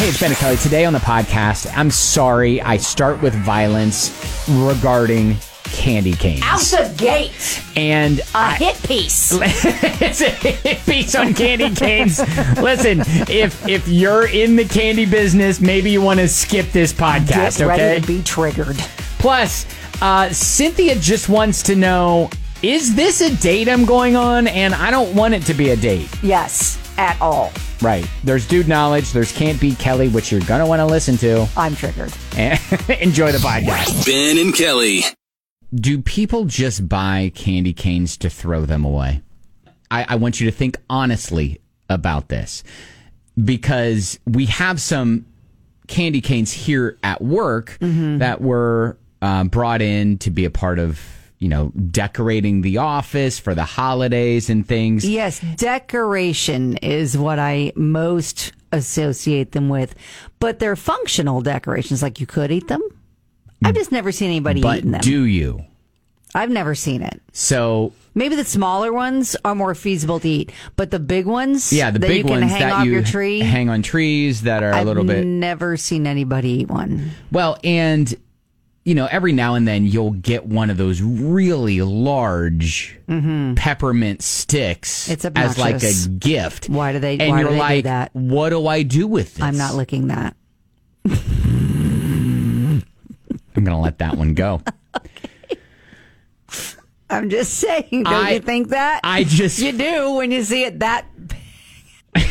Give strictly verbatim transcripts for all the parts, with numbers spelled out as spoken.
Hey, it's Ben and Kelly. Today on the podcast, I'm sorry I start with violence regarding candy canes. Out the gate. And a I, hit piece. It's a hit piece on candy canes. Listen, if if you're in the candy business, maybe you want to skip this podcast, Get okay? ready to be triggered. Plus, uh, Cynthia just wants to know, is this a date I'm going on? And I don't want it to be a date. Yes, at all. Right. There's Dude Knowledge. There's Can't Beat Kelly, which you're going to want to listen to. I'm triggered. And enjoy the podcast. Ben and Kelly. Do people just buy candy canes to throw them away? I, I want you to think honestly about this, because we have some candy canes here at work mm-hmm. that were uh, brought in to be a part of, you know, decorating the office for the holidays and things. Yes, decoration is what I most associate them with, but they're functional decorations. Like, you could eat them. I've just never seen anybody but eating them. Do you? I've never seen it. So maybe the smaller ones are more feasible to eat, but the big ones, yeah, the that big you can ones hang that off you your tree, hang on trees that are I've a little bit. I've never seen anybody eat one. Well, and you know, every now and then you'll get one of those really large mm-hmm. peppermint sticks it's as like a gift. Why do they? And why you're do they like, do that? what do I do with this? I'm not licking that. I'm going to let that one go. Okay. I'm just saying, don't I, you think that? I just... You do when you see it that big.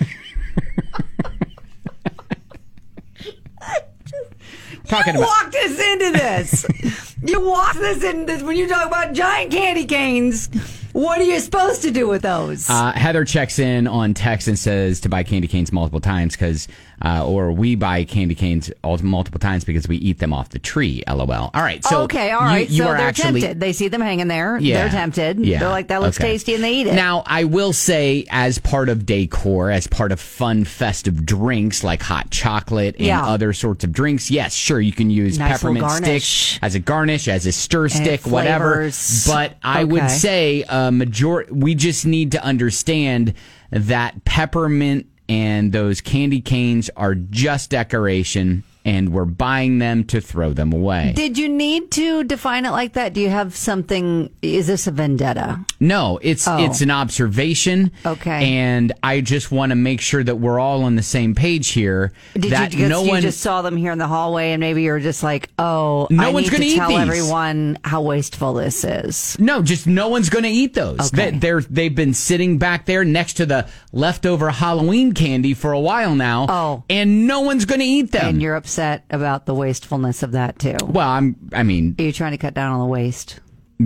Talking you about... walked us into this. You walked us into this when you talk about giant candy canes. What are you supposed to do with those? Uh, Heather checks in on text and says to buy candy canes multiple times because, uh, or we buy candy canes all, multiple times because we eat them off the tree. LOL. All right. So okay. All right. You, you so are they're actually, tempted. They see them hanging there. Yeah, they're tempted. Yeah, they're like, that looks okay. tasty, and they eat it. Now, I will say, as part of decor, as part of fun, festive drinks like hot chocolate and yeah. other sorts of drinks, yes, sure, you can use nice peppermint stick as a garnish, as a stir stick, whatever. But I okay. would say a majority. We just need to understand that peppermint and those candy canes are just decoration, and we're buying them to throw them away. Did you need to define it like that? Do you have something? Is this a vendetta? No, it's oh. it's an observation. Okay. And I just want to make sure that we're all on the same page here. Did that you, no you one just saw them here in the hallway, and maybe you're just like, oh, no I one's need gonna to eat tell these. everyone how wasteful this is. No, just no one's going to eat those. Okay. They, they're they've been sitting back there next to the leftover Halloween candy for a while now. Oh. And no one's going to eat them. And you're upset about the wastefulness of that too. Well, I'm. I mean, are you trying to cut down on the waste?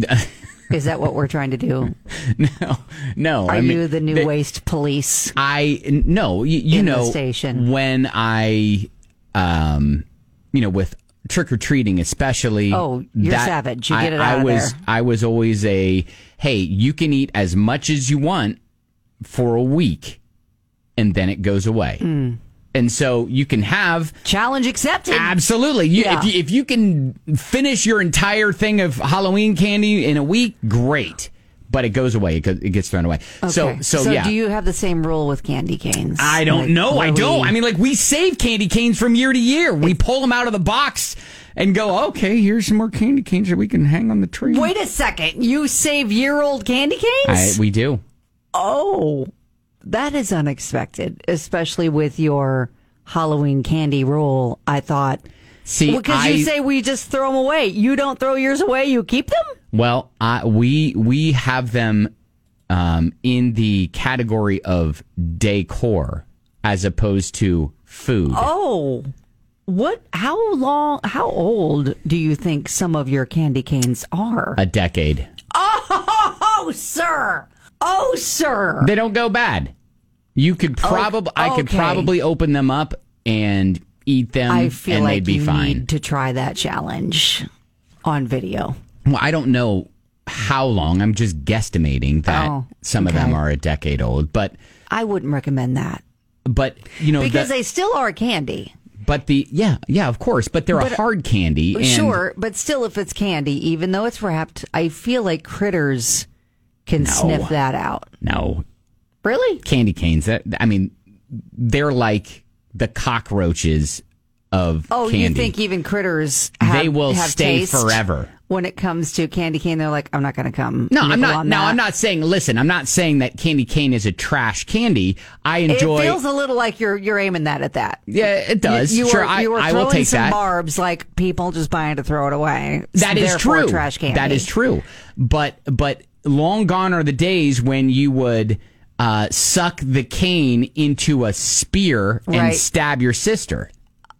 Is that what we're trying to do? No, no. Are I mean, you the new they, waste police? I no. You, you in know, the station. when I, um, you know, with trick or treating, especially. Oh, you're that, savage. You I, get it out I of was. there. I was always a. Hey, you can eat as much as you want for a week, and then it goes away. Mm. And so you can have challenge accepted. Absolutely. You, yeah. if, you, if you can finish your entire thing of Halloween candy in a week, great. But it goes away. It, goes, it gets thrown away. Okay. So, so, so yeah. do you have the same rule with candy canes? I don't like, know. I don't. We... I mean, like, we save candy canes from year to year. We pull them out of the box and go, okay, here's some more candy canes that we can hang on the tree. Wait a second. You save year-old candy canes? I, we do. Oh, that is unexpected, especially with your Halloween candy rule. I thought, see, because I, you say we just throw them away. You don't throw yours away. You keep them. Well, I, we we have them um, in the category of decor as opposed to food. Oh, what? How long? How old do you think some of your candy canes are? A decade. Oh, sir. Oh, sir. They don't go bad. You could probably, oh, I could okay. probably open them up and eat them, I feel and like they'd be you fine. need to try that challenge on video. Well, I don't know how long. I'm just guesstimating that Oh, some okay. of them are a decade old, but I wouldn't recommend that but you know because the, they still are candy. But the yeah yeah of course, but they're But, a hard candy. And sure, but still, if it's candy, even though it's wrapped, I feel like critters can No. sniff that out. No, Really? candy canes. That I mean, they're like the cockroaches of Oh, candy. you think even critters have, they will have stay taste forever. when it comes to candy cane? They're like, I'm not going to come. No, I'm nickel not. on No, that. I'm not saying. Listen, I'm not saying that candy cane is a trash candy. I enjoy. It feels a little like you're you're aiming that at that. Yeah, it does. You, you sure, were, I, you were I throwing will take some that. barbs like people just buying to throw it away. That is Therefore, true. Trash candy. That is true. But but long gone are the days when you would uh, suck the cane into a spear and Right. stab your sister.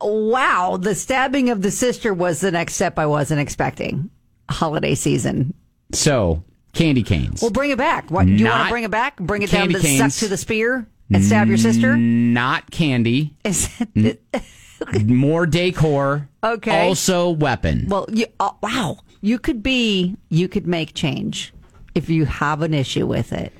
Wow, the stabbing of the sister was the next step I wasn't expecting. Holiday season. So candy canes. Well, bring it back. What do you want Not to bring it back? Bring it down candy to suck canes. to the spear and stab your sister? Not candy. Is it, More decor. Okay. Also weapon. well, you, oh, wow, you could be, you could make change if you have an issue with it.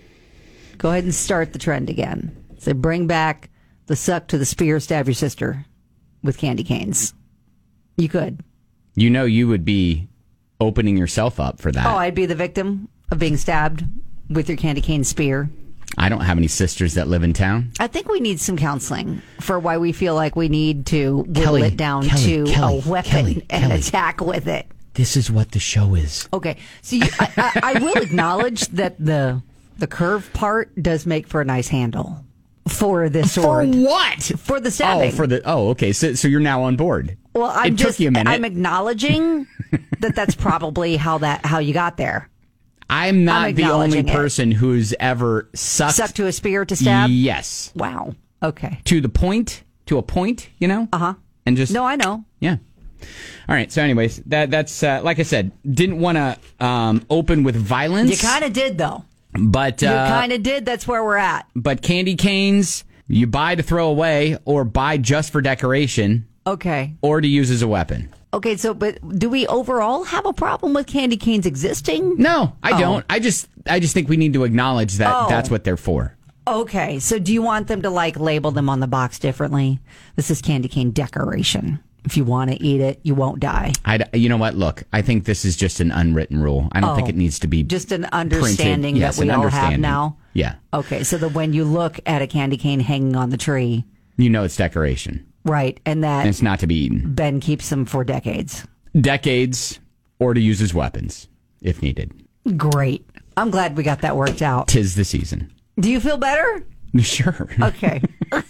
Go ahead and start the trend again. So bring back the suck to the spear, stab your sister with candy canes. You could. You know you would be opening yourself up for that. Oh, I'd be the victim of being stabbed with your candy cane spear. I don't have any sisters that live in town. I think we need some counseling for why we feel like we need to whittle Kelly, it down Kelly, to Kelly, a weapon Kelly, and Kelly. attack with it. This is what the show is. Okay, so you, I, I, I will acknowledge that the the curved part does make for a nice handle for this sword. For what? For the stabbing. Oh, for the oh, okay. So, so you're now on board. Well, I'm it just took you a minute. I'm acknowledging that that's probably how that how you got there. I'm not I'm the only acknowledging it. person who's ever sucked. Suck to a spear to stab. Yes. Wow. Okay. To the point. To a point. You know. Uh huh. And just No, I know. yeah. All right. So, anyways, that that's uh, like I said. Didn't want to um, open with violence. You kind of did though. But You uh, kind of did. That's where we're at. but candy canes you buy to throw away or buy just for decoration Okay. or to use as a weapon. Okay, so but do we overall have a problem with candy canes existing? No, I Oh. don't. I just I just think we need to acknowledge that Oh. that's what they're for. Okay, so do you want them to like label them on the box differently? This is candy cane decoration. If you want to eat it, you won't die. I, you know what? Look, I think this is just an unwritten rule. I don't Oh. think it needs to be Just an printed. understanding Yes, that we an all have understanding. now. Yeah, Okay, so that when you look at a candy cane hanging on the tree, you know it's decoration. right, and that And it's not to be eaten. Ben keeps them for decades. Decades or to use as weapons if needed. Great. I'm glad we got that worked out. Tis the season. Do you feel better? Sure. Okay.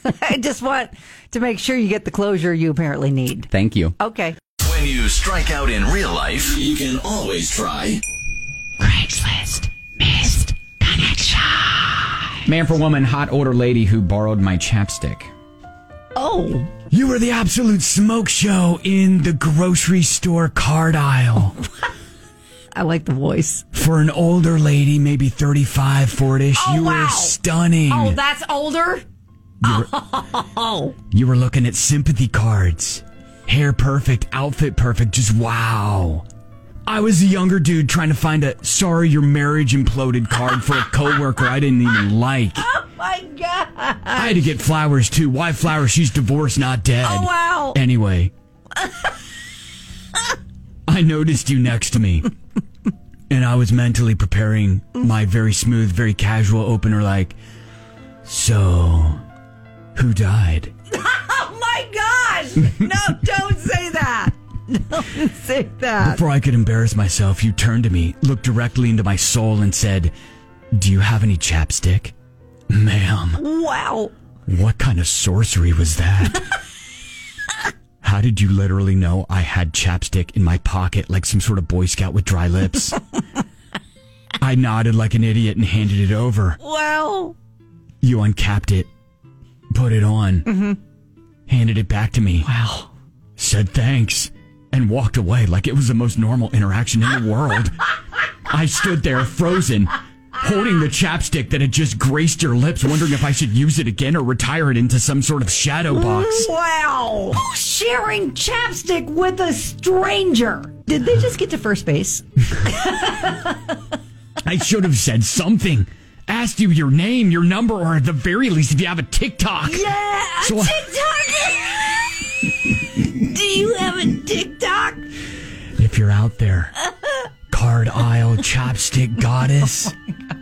I just want to make sure you get the closure you apparently need. Thank you. Okay. When you strike out in real life, you can always try Craigslist missed connection. Man for woman, hot older lady who borrowed my chapstick. Oh. You were the absolute smoke show in the grocery store card aisle. I like the voice. For an older lady, maybe thirty-five, forty-ish, Oh, you wow. were stunning. Oh, that's older? You were, Oh. you were looking at sympathy cards. Hair perfect, outfit perfect, just wow. I was a younger dude trying to find a sorry your marriage imploded card for a coworker I didn't even like. Oh, my God. I had to get flowers, too. Why flowers? She's divorced, not dead. Oh, wow. Anyway. I noticed you next to me. And I was mentally preparing my very smooth, very casual opener like, so, who died? Oh, my gosh. No, don't say that. Don't say that. Before I could embarrass myself, you turned to me, looked directly into my soul, and said, do you have any chapstick? Ma'am, Wow. what kind of sorcery was that? How did you literally know I had chapstick in my pocket like some sort of Boy Scout with dry lips? I nodded like an idiot and handed it over. Wow. You uncapped it, put it on, mm-hmm. handed it back to me. Wow. Said thanks, and walked away like it was the most normal interaction in the world. I stood there frozen, holding the chapstick that had just graced your lips, wondering if I should use it again or retire it into some sort of shadow box. Wow. Sharing chapstick with a stranger. Did they just get to first base? I should have said something. Asked you your name, your number, or at the very least if you have a TikTok. Yeah, So a I- TikTok. Do you have a TikTok? If you're out there, card aisle chapstick goddess,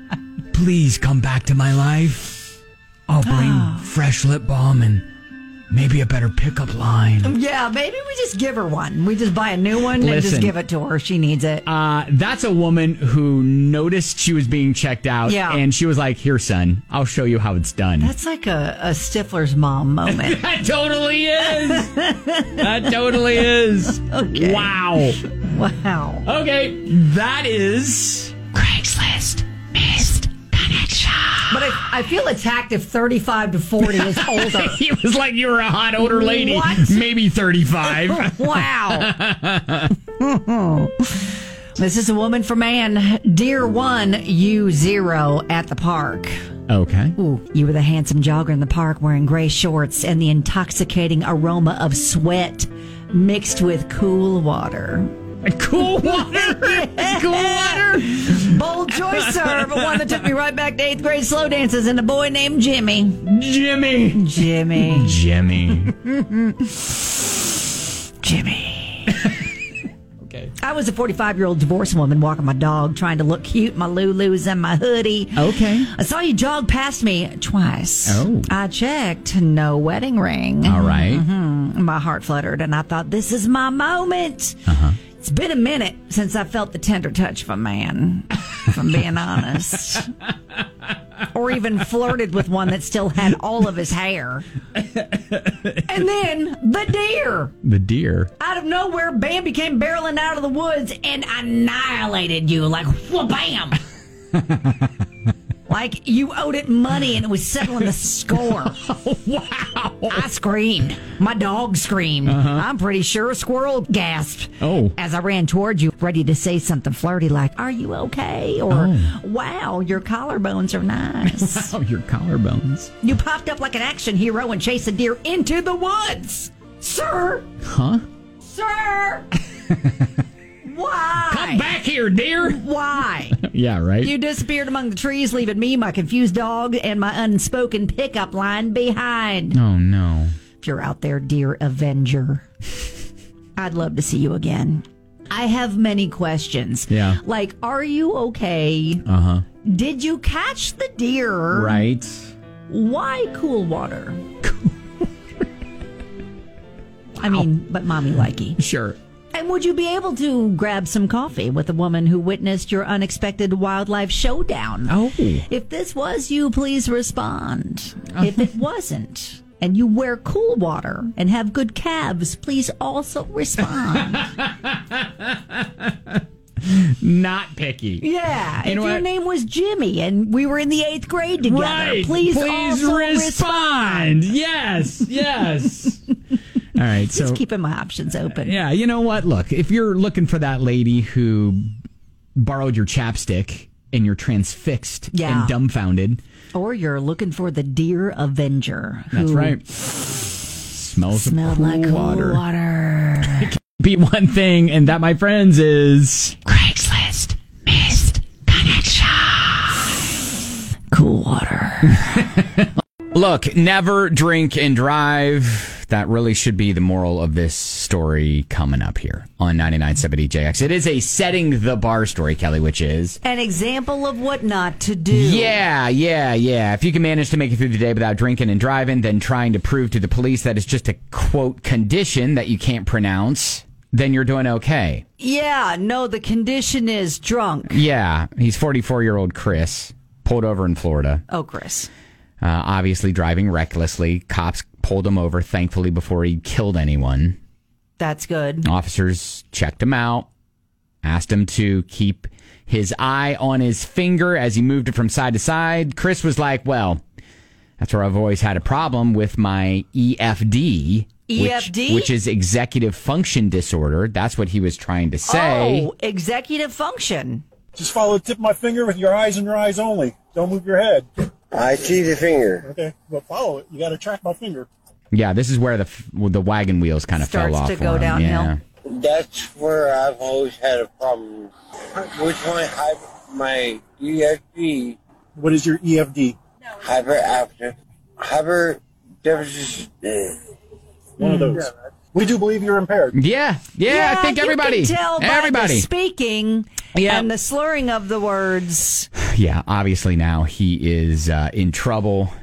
please come back to my life. I'll bring fresh lip balm and Maybe a better pickup line. Yeah, maybe we just give her one. We just buy a new one and Listen. just give it to her. She needs it. Uh, that's a woman who noticed she was being checked out, Yeah. and she was like, "Here, son, I'll show you how it's done." That's like a, a Stifler's mom moment. That totally is. That totally is. Okay. Wow. Wow. Okay, that is Craigslist Missed Connection. But I, I feel attacked if thirty-five to forty is older. He was like, you were a hot older lady. What? Maybe thirty-five. Wow. This is a woman from Ann. Dear one, you zero at the park. Okay. Ooh, you were the handsome jogger in the park wearing gray shorts and the intoxicating aroma of sweat mixed with cool water. Cool water. Cool water. Bold choice, sir, but one that took me right back to eighth grade slow dances and a boy named Jimmy. Jimmy. Jimmy. Jimmy. Jimmy. Okay. I was a forty-five-year-old divorced woman walking my dog, trying to look cute in my Lulus and my hoodie. Okay. I saw you jog past me twice. Oh. I checked. No wedding ring. All right. Mm-hmm. My heart fluttered, and I thought, this is my moment. Uh-huh. It's been a minute since I felt the tender touch of a man, if I'm being honest. Or even flirted with one that still had all of his hair. And then the deer. The deer. Out of nowhere, Bambi came barreling out of the woods and annihilated you like wha-bam. Like you owed it money and it was settling the score. Wow. I screamed. My dog screamed. Uh-huh. I'm pretty sure a squirrel gasped. Oh. As I ran towards you, ready to say something flirty like, "Are you okay?" Or, Oh. "Wow, your collarbones are nice." Oh, your collarbones. You popped up like an action hero and chased a deer into the woods. Sir! Huh? Sir! Why? Come back here, dear. Why? Yeah, right? You disappeared among the trees, leaving me, my confused dog, and my unspoken pickup line behind. Oh, no. If you're out there, dear Avenger, I'd love to see you again. I have many questions. Yeah. Like, are you okay? Uh-huh. Did you catch the deer? Right. Why cool water? I mean, but mommy likey. Sure. And would you be able to grab some coffee with a woman who witnessed your unexpected wildlife showdown? Oh. If this was you, please respond. If it wasn't, and you wear cool water and have good calves, please also respond. Not picky. Yeah. You if know your what? name was Jimmy and we were in the eighth grade together, Right. please, Please also respond. Yes. Yes. All right. So Just keeping my options open. yeah, you know what? Look, if you're looking for that lady who borrowed your chapstick and you're transfixed Yeah. and dumbfounded, Or you're looking for the deer Avenger. that's who right. Smells Smelled of cool like cool water. water. Be one thing, and that, my friends, is Craigslist Missed Connection. Cool water. Look, never drink and drive. That really should be the moral of this story coming up here on ninety-nine point seven D J X. It is a setting the bar story, Kelly, which is... An example of what not to do. Yeah, yeah, yeah. If you can manage to make it through the day without drinking and driving, then trying to prove to the police that it's just a, quote, condition that you can't pronounce, then you're doing okay. Yeah, no, the condition is drunk. Yeah, he's forty-four-year-old Chris, pulled over in Florida. Oh, Chris. Uh, obviously driving recklessly. Cops pulled him over, thankfully, before he killed anyone. That's good. Officers checked him out, asked him to keep his eye on his finger as he moved it from side to side. Chris was like, well, that's where I've always had a problem with my E F D. E F D? Which, which is executive function disorder. That's what he was trying to say. Oh, executive function. Just follow the tip of my finger with your eyes and your eyes only. Don't move your head. I see the finger. Okay, but follow it. You got to track my finger. Yeah, this is where the f- the wagon wheels kind of fell Starts off. to for go him. downhill. Yeah. That's where I've always had a problem. Which one? Hy- my E F D, What is your E F D? hyperactive, hyper deficit. One of those. We do believe you're impaired. Yeah, yeah, I think everybody, You can tell by everybody. the speaking Yeah. and the slurring of the words. Yeah, obviously now he is uh, in trouble.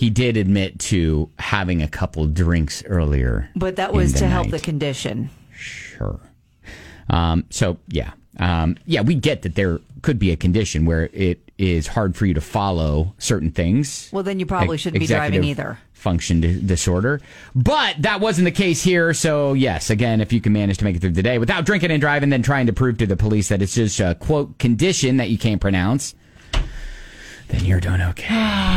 he did admit to having a couple drinks earlier. But that was in the to help night. the condition. Sure. Um, so, yeah. Um, yeah, we get that there could be a condition where it is hard for you to follow certain things. Well, then you probably Ex- shouldn't be driving executive either. Function di- disorder. But that wasn't the case here. So, yes, again, if you can manage to make it through the day without drinking and driving, then trying to prove to the police that it's just a, quote, condition that you can't pronounce, then you're doing okay.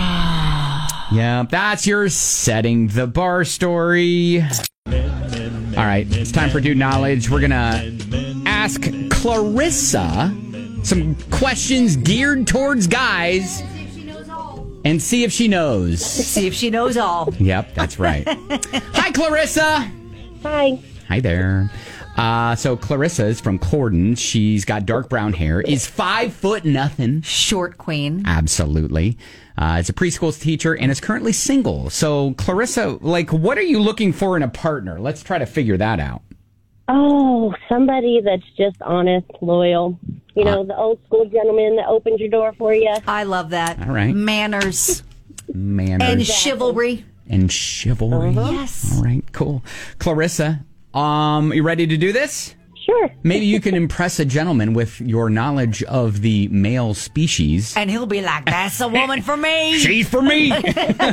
Yeah, that's your setting the bar story. All right, it's time for Dude Knowledge. We're going to ask Clarissa some questions geared towards guys and see if she knows. See if she knows all. Yep, that's right. Hi, Clarissa. Hi. Hi there. Uh, so Clarissa is from Corden. She's got dark brown hair, is five foot nothing. Short queen. Absolutely. Uh, is a preschool teacher and is currently single. So Clarissa, like, what are you looking for in a partner? Let's try to figure that out. Oh, somebody that's just honest, loyal. You know, the old school gentleman that opens your door for you. I love that. All right. Manners Manners and chivalry. and chivalry. Yes. All right, cool. Clarissa, um, you ready to do this? Sure. Maybe you can impress a gentleman with your knowledge of the male species. And he'll be like, that's a woman for me. She's for me. All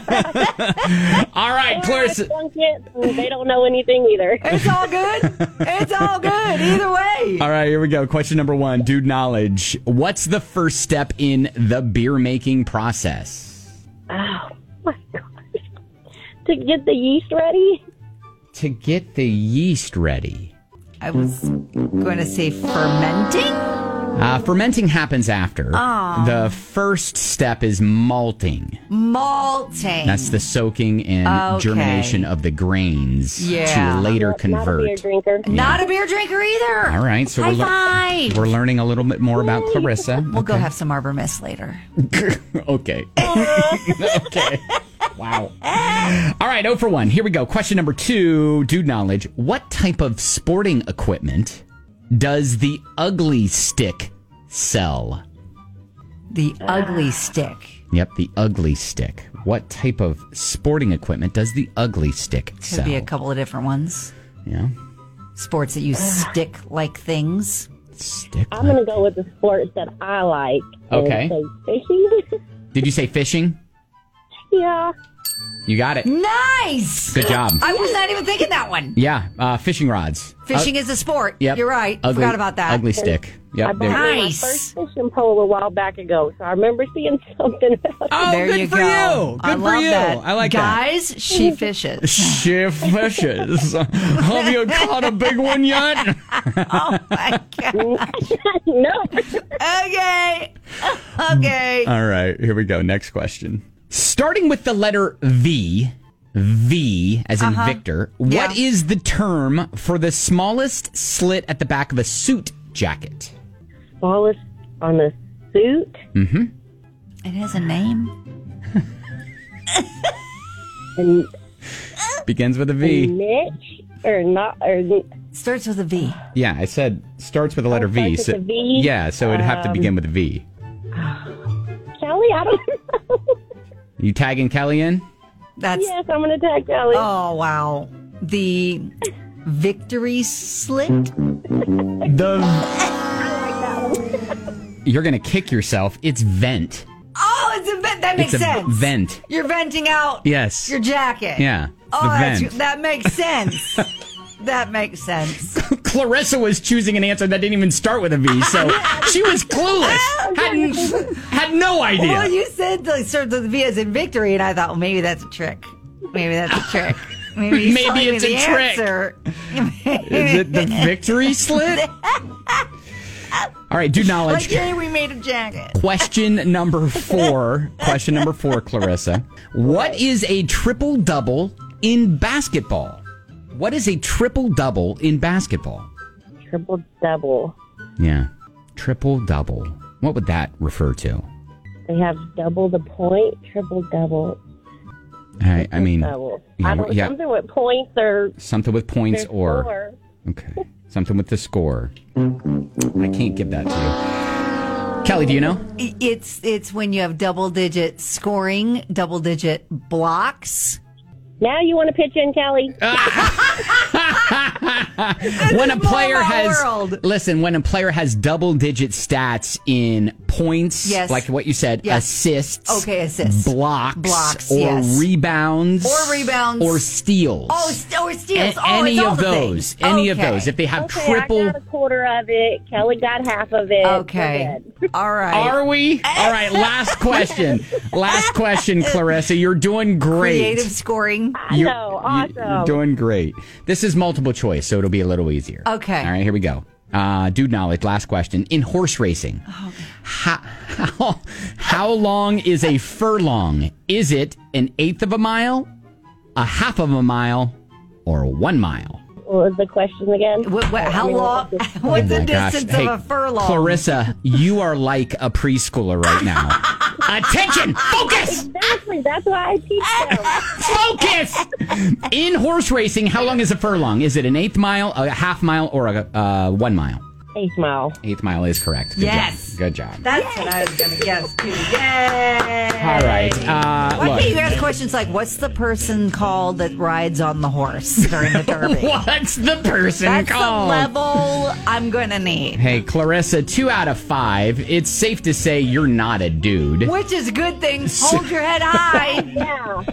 right, Clarissa. Drunk it, and they don't know anything either. It's all good. It's all good. Either way. All right, here we go. Question number one, dude knowledge. What's the first step in the beer making process? Oh, my gosh. To get the yeast ready? To get the yeast ready. I was going to say fermenting. Uh, fermenting happens after. Oh. The first step is malting. Malting. That's the soaking and Okay. germination of the grains Yeah. to later Not a beer convert. drinker. Not a beer drinker either. All right, so High we're, lear- five. we're learning a little bit more about Clarissa. We'll go have some Arbor Mist later. Okay. Okay. Wow. All right, oh for one. Here we go. Question number two, dude knowledge. What type of sporting equipment does the Ugly Stick sell? The ugly stick. Yep, the Ugly Stick. What type of sporting equipment does the Ugly Stick Could sell? be a couple of different ones. Yeah. Sports that use stick like things. Stick. I'm going to go with the sports that I like. and Okay. say fishing. Did you say fishing? Yeah. You got it. Nice. Good job. I was not even thinking that one. Yeah, uh, fishing rods. Fishing Uh, is a sport. Yep. You're right. Ugly, Forgot about that. Ugly Stick. I Yep. bought there- me Nice. my first fishing pole a while back ago, so I remember seeing something about it. Oh, There good you for go. you. Good I for love you. that. I like that. Guys, she fishes. She fishes. Have you caught a big one yet? Oh my god. No. Okay. Okay. All right, here we go. Next question. Starting with the letter V, V as in Uh-huh. Victor, Yeah. what is the term for the smallest slit at the back of a suit jacket? Smallest on the suit. It has a name. And Begins with a V. niche or not or Starts with a V. Yeah, I said starts with the letter Oh, V. starts with a V? Yeah, so it'd have to Um, begin with a V. Kelly. I don't know. You tagging Kelly in? That's Yes, I'm gonna tag Kelly. oh wow. The victory slit. The You're going to kick yourself. It's vent. Oh, it's a vent. That makes It's a sense. vent. You're venting out Yes. your jacket. Yeah. Oh, the that's, vent. that makes sense. That makes sense. Clarissa was choosing an answer that didn't even start with a V, so she was clueless. Hadn't, had no idea. Well, you said like sort of the V as in victory, and I thought, well, maybe that's a trick. Maybe that's a trick. Maybe, he's Maybe telling me it's a the trick. answer. Is it the victory slit? All right, do knowledge. Like, yeah, we made a jacket. Question number four. Question number four, Clarissa. What is a triple double in basketball? What is a triple double in basketball? Triple double. Yeah, triple double. What would that refer to? They have double the point, triple double. I, I mean, double. yeah, I don't, yeah. something with points or something with points their or score. okay, something with the score. I can't give that to you. Kelly, do you know? It's it's when you have double digit scoring, double digit blocks. Now you want to pitch in, Kelly? When a player my has world. listen, when a player has double digit stats in points, Yes. like what you said, Yes. assists, Okay, assists. blocks, Blocks, or yes. rebounds, Or rebounds. or steals. Oh, st- or steals. A- oh, any it's all of the those, things. any of Okay. those. If they have Okay, triple, I got a quarter of it. Kelly got half of it. Okay. We're good. All right. are we? All right, last question. Last question, Clarissa. You're doing great. Creative scoring. I You're- know. Awesome. You're doing great. This is multiple choice, so it'll be a little easier. Okay. All right, here we go. Uh, dude knowledge, last question. In horse racing, Oh, how, how, how long is a furlong? Is it an eighth of a mile, a half of a mile, or one mile? What was the question again? What, what, how I mean, long? what's the- What's Oh the my gosh. distance Hey, of a furlong? Clarissa, you are like a preschooler right now. Attention! Focus! Exactly. That's why I teach them. Focus! In horse racing, how long is a furlong? Is it an eighth mile, a half mile, or a uh, one mile? Eighth mile. Eighth mile is correct. Good Yes. job. Good job. That's what I was going to guess, too. Yay! All right. Uh, Why look. can't you ask questions like, what's the person called that rides on the horse during the Derby? What's the person That's called? the level I'm going to need. Hey, Clarissa, two out of five. It's safe to say you're not a dude. Which is a good thing. Hold your head high. Yeah.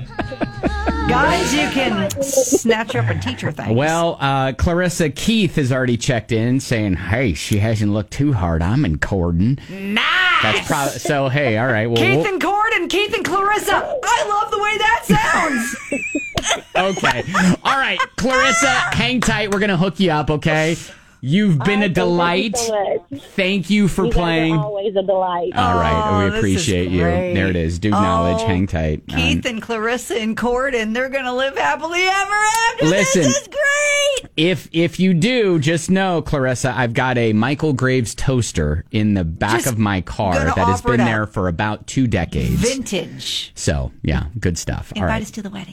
Guys, you can snatch her up and teach her things. Well, uh, Clarissa, Keith has already checked in saying, hey, she hasn't looked too hard. I'm in Corden. nice. That's probably so. Hey, all right. Well, Keith we'll- and Corden, Keith and Clarissa. I love the way that sounds. okay. All right, Clarissa, hang tight. We're gonna hook you up. Okay. You've been a Awesome. delight. Thank you so much. Thank you for You guys playing. are always a delight. All right, Oh, we this is appreciate you. great. There it is. Dude knowledge, Oh, hang tight. Keith Um, and Clarissa and Corden, they're going to live happily ever after. Listen. This is great. If if you do, just know, Clarissa, I've got a Michael Graves toaster in the back Just of my car gonna that has offer been it there up. for about two decades. Vintage. So yeah, good stuff. All Invite right. us to the wedding.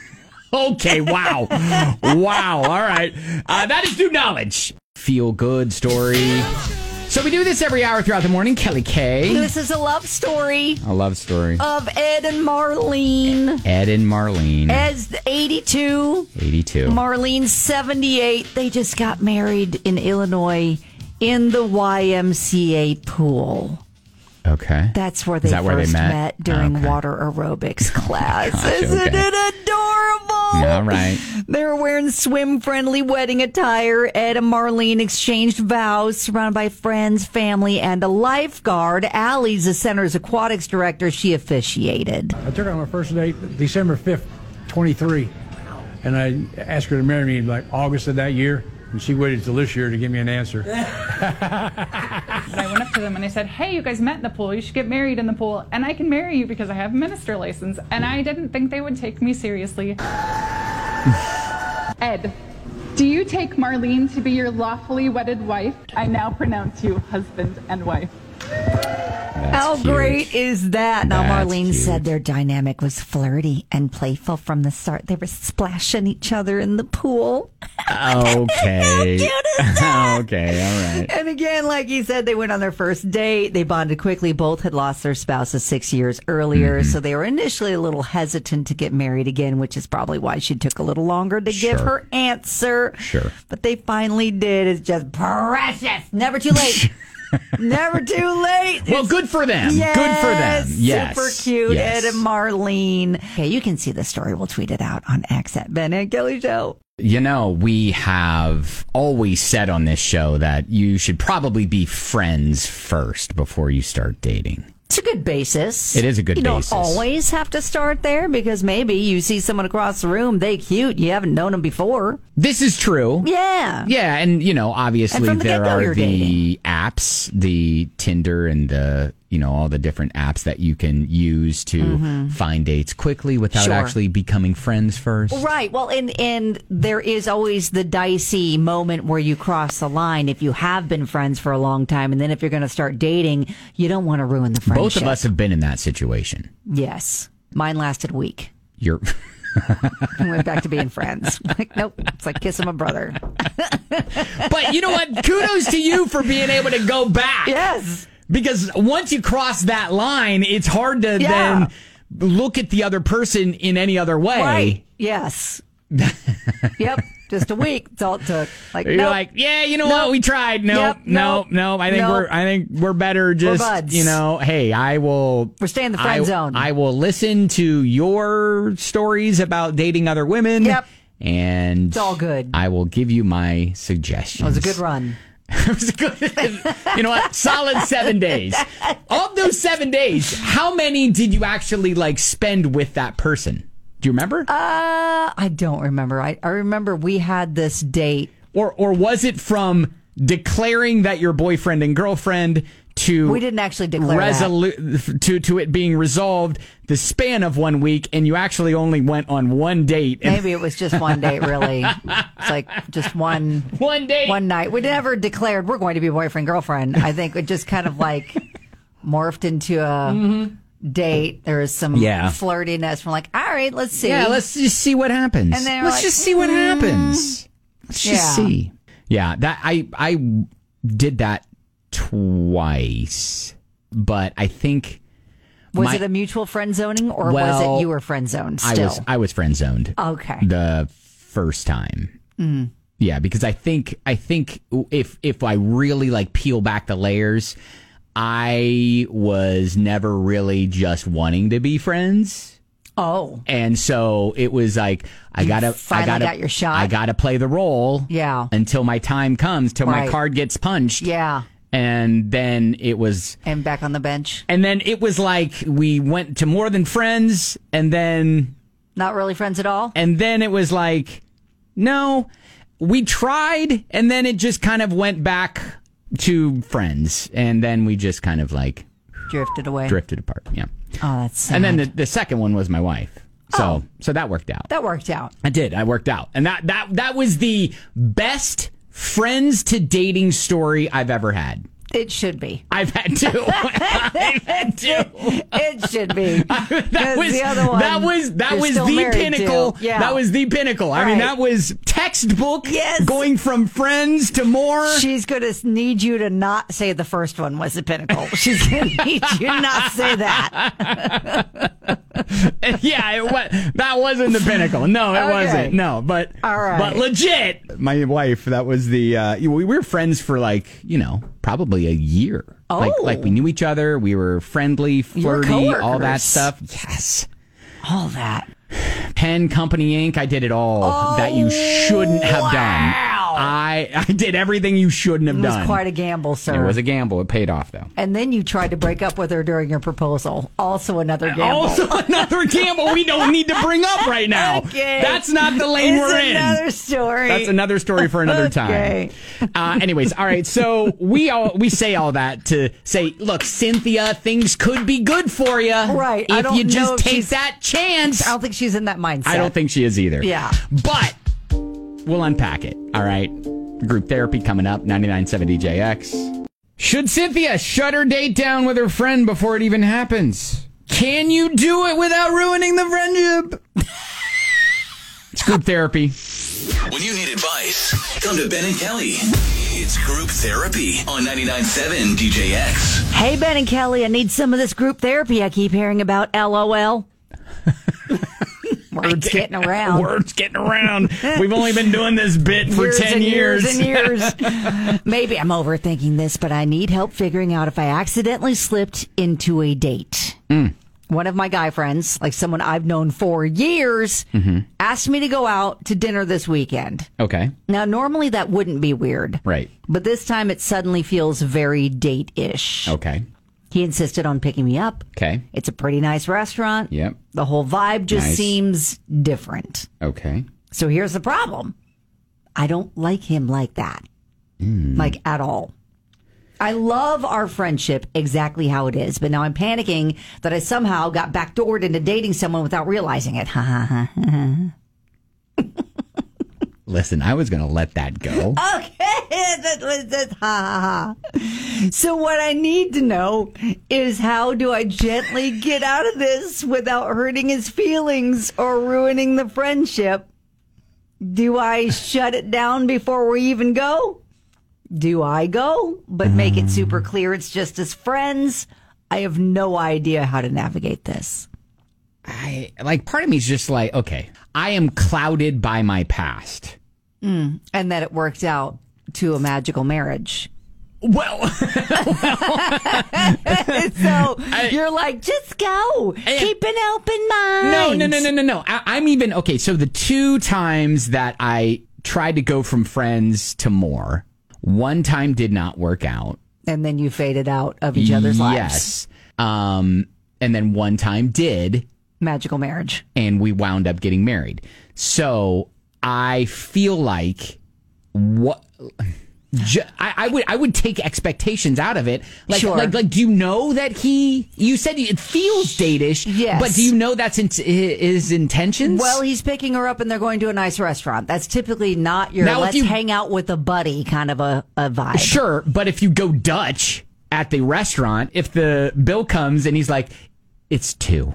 Okay. Wow. Wow. All right. Uh, that is Dude Knowledge. Feel good story. So we do this every hour throughout the morning. Kelly K. This is a love story A love story. of Ed and Marlene. Ed and Marlene. Ed's eighty-two. eighty-two. Marlene's seventy-eight. They just got married in Illinois in the Y M C A pool. Okay. That's where they Is that first where they met? met? during Okay. water aerobics class. gosh, Isn't okay. it adorable? All right. They were wearing swim-friendly wedding attire. Ed and Marlene exchanged vows, surrounded by friends, family, and a lifeguard. Allie's the center's aquatics director. She officiated. I took her on my first date December fifth, twenty-three, and I asked her to marry me in like August of that year, and she waited till this year to give me an answer. And I went up to them and I said, hey, you guys met in the pool. You should get married in the pool. And I can marry you because I have a minister license. And I didn't think they would take me seriously. Ed, do you take Marlene to be your lawfully wedded wife? I now pronounce you husband and wife. That's How huge. great is that? Now, That's Marlene huge. said their dynamic was flirty and playful from the start. They were splashing each other in the pool. Okay. cute is that? Okay. All right. And again, like you said, they went on their first date. They bonded quickly. Both had lost their spouses six years earlier. Mm-hmm. So they were initially a little hesitant to get married again, which is probably why she took a little longer to give Sure. her answer. Sure. But they finally did. It's just precious. Never too late. Never too late. Well, good for them. Good for them. Yes. Super cute, Yes. Ed and Marlene. Okay, you can see the story. We'll tweet it out on X at Ben and Kelly Show. You know, we have always said on this show that you should probably be friends first before you start dating. It's a good basis. It is a good you basis. You don't always have to start there because maybe you see someone across the room, they cute, you haven't known them before. This is true. Yeah. Yeah, and you know, obviously And from the there get-go, are you're the dating. apps, the Tinder and the, you know, all the different apps that you can use to find dates quickly without Sure. actually becoming friends first. Right. Well, and and there is always the dicey moment where you cross the line if you have been friends for a long time, and then if you're going to start dating, you don't want to ruin the friendship. Both of us have been in that situation. Yes. Mine lasted a week. You're I went back to being friends. Like, nope. It's like kissing my brother. But you know what? Kudos to you for being able to go back. Yes. Because once you cross that line, it's hard to Yeah. then look at the other person in any other way. Right. Yes. Yep. Just a week. That's all it took. Like, You're nope. like, yeah, you know Nope. what? We tried. No, Yep. no, Nope. no. I think Nope. we're, I think we're better just, buds. you know, hey, I will. We're staying in the friend I, zone. I will listen to your stories about dating other women. Yep. And It's all good. I will give you my suggestions. It was a good run. It was a good, you know what? Solid seven days. Of those seven days, how many did you actually like spend with that person? Do you remember? Uh, I don't remember. I, I remember we had this date. Or or was it from declaring that you're boyfriend and girlfriend to We didn't actually declare that. resolu- to to it being resolved the span of one week, and you actually only went on one date? And Maybe it was just one date, really. It's like just one one date. one night. We never declared we're going to be boyfriend girlfriend. I think it just kind of like morphed into a date. There was some Yeah. flirtiness. We're like, all right, let's see. Yeah, let's just see what happens. And they were let's like, just see what mm. happens. Let's just Yeah. see. Yeah, that I I did that twice, but I think Was my- it a mutual friend zoning, or was Well, it you were friend zoned I still? was I was friend zoned. Okay. The first time. Mm. Yeah, because I think I think if if I really like peel back the layers, I was never really just wanting to be friends. Oh. And so it was like I You gotta, I finally gotta, got your shot. I gotta play the role, Yeah. until my time comes, till my Right. card gets punched, Yeah. and then it was, And back on the bench. and then it was like we went to more than friends, and then, Not really friends at all? and then it was like, no, we tried, and then it just kind of went back to friends, and then we just kind of like Drifted away. drifted apart, yeah. Oh, that's sad. And then the, the second one was my wife, so Oh. so that worked out. That worked out. I did. I worked out. And that, that, that was the best friends to dating story I've ever had. It should be. I've had two. I've had two. It should be. that 'Cause was the other one that was that you're was still the married pinnacle. to. Yeah. That was the pinnacle. I mean, Right. that was textbook. Yes. Going from friends to more. She's going to need you to not say the first one was the pinnacle. She's going to need you to not say that. Yeah, it was, that wasn't the pinnacle. No, it Okay. wasn't. No, but All right. but legit. My wife, that was the. Uh, we were friends for like you know probably a year. Oh. Like like we knew each other. We were friendly, You were flirty, all that coworkers. stuff. Yes. All that. Pen Company Incorporated. I did it all Oh, that you shouldn't have wow. done. I I did everything you shouldn't have It was done. quite a gamble, sir. It was a gamble. It paid off though. And then you tried to break up with her during your proposal. Also another gamble. Also another gamble we don't need to bring up right now. Okay. That's not the lane It's we're in. another story. That's another story for another Okay. time. Uh, anyways, all right. So we all we say all that to say, look, Cynthia, things could be good for you, Right. I If don't you know just if take she's- that chance. I don't think she's in that mindset. I don't think she is either. Yeah. But we'll unpack it. All right. Group therapy coming up. ninety-nine point seven D J X. Should Cynthia shut her date down with her friend before it even happens? Can you do it without ruining the friendship? It's group therapy. When you need advice, come to Ben and Kelly. It's group therapy on ninety-nine point seven D J X. Hey, Ben and Kelly, I need some of this group therapy I keep hearing about. LOL. Words getting around. Words getting around. We've only been doing this bit for years ten and years. years and years. Maybe I'm overthinking this, but I need help figuring out if I accidentally slipped into a date. Mm. One of my guy friends, like someone I've known for years, Mm-hmm. asked me to go out to dinner this weekend. Okay. Now, normally that wouldn't be weird. Right. But this time it suddenly feels very date-ish. Okay. He insisted on picking me up. Okay. It's a pretty nice restaurant. Yep. The whole vibe just Nice. seems different. Okay. So here's the problem. I don't like him like that. Mm. Like at all. I love our friendship exactly how it is, but now I'm panicking that I somehow got backdoored into dating someone without realizing it. Ha ha ha ha. Listen, I was going to let that go. Okay, that was that. Ha ha ha. So what I need to know is how do I gently get out of this without hurting his feelings or ruining the friendship? Do I shut it down before we even go? Do I go? But make it super clear it's just as friends. I have no idea how to navigate this. I like part of me is just like, okay, I am clouded by my past. Mm, and that it worked out to a magical marriage. Well, well so I, you're like, just go. I, Keep an open mind. No, no, no, no, no, no. I, I'm even, okay, so the two times that I tried to go from friends to more, one time did not work out. And then you faded out of each other's lives. Yes. Um, and then one time did. Magical marriage. And we wound up getting married. So I feel like what... Ju- I, I would I would take expectations out of it. Like, sure. like, like, do you know that he? You said it feels datish, yes. But do you know that's in, his intentions? Well, he's picking her up and they're going to a nice restaurant. That's typically not your now, let's you, hang out with a buddy kind of a, a vibe. Sure, but if you go Dutch at the restaurant, if the bill comes and he's like, "It's two,"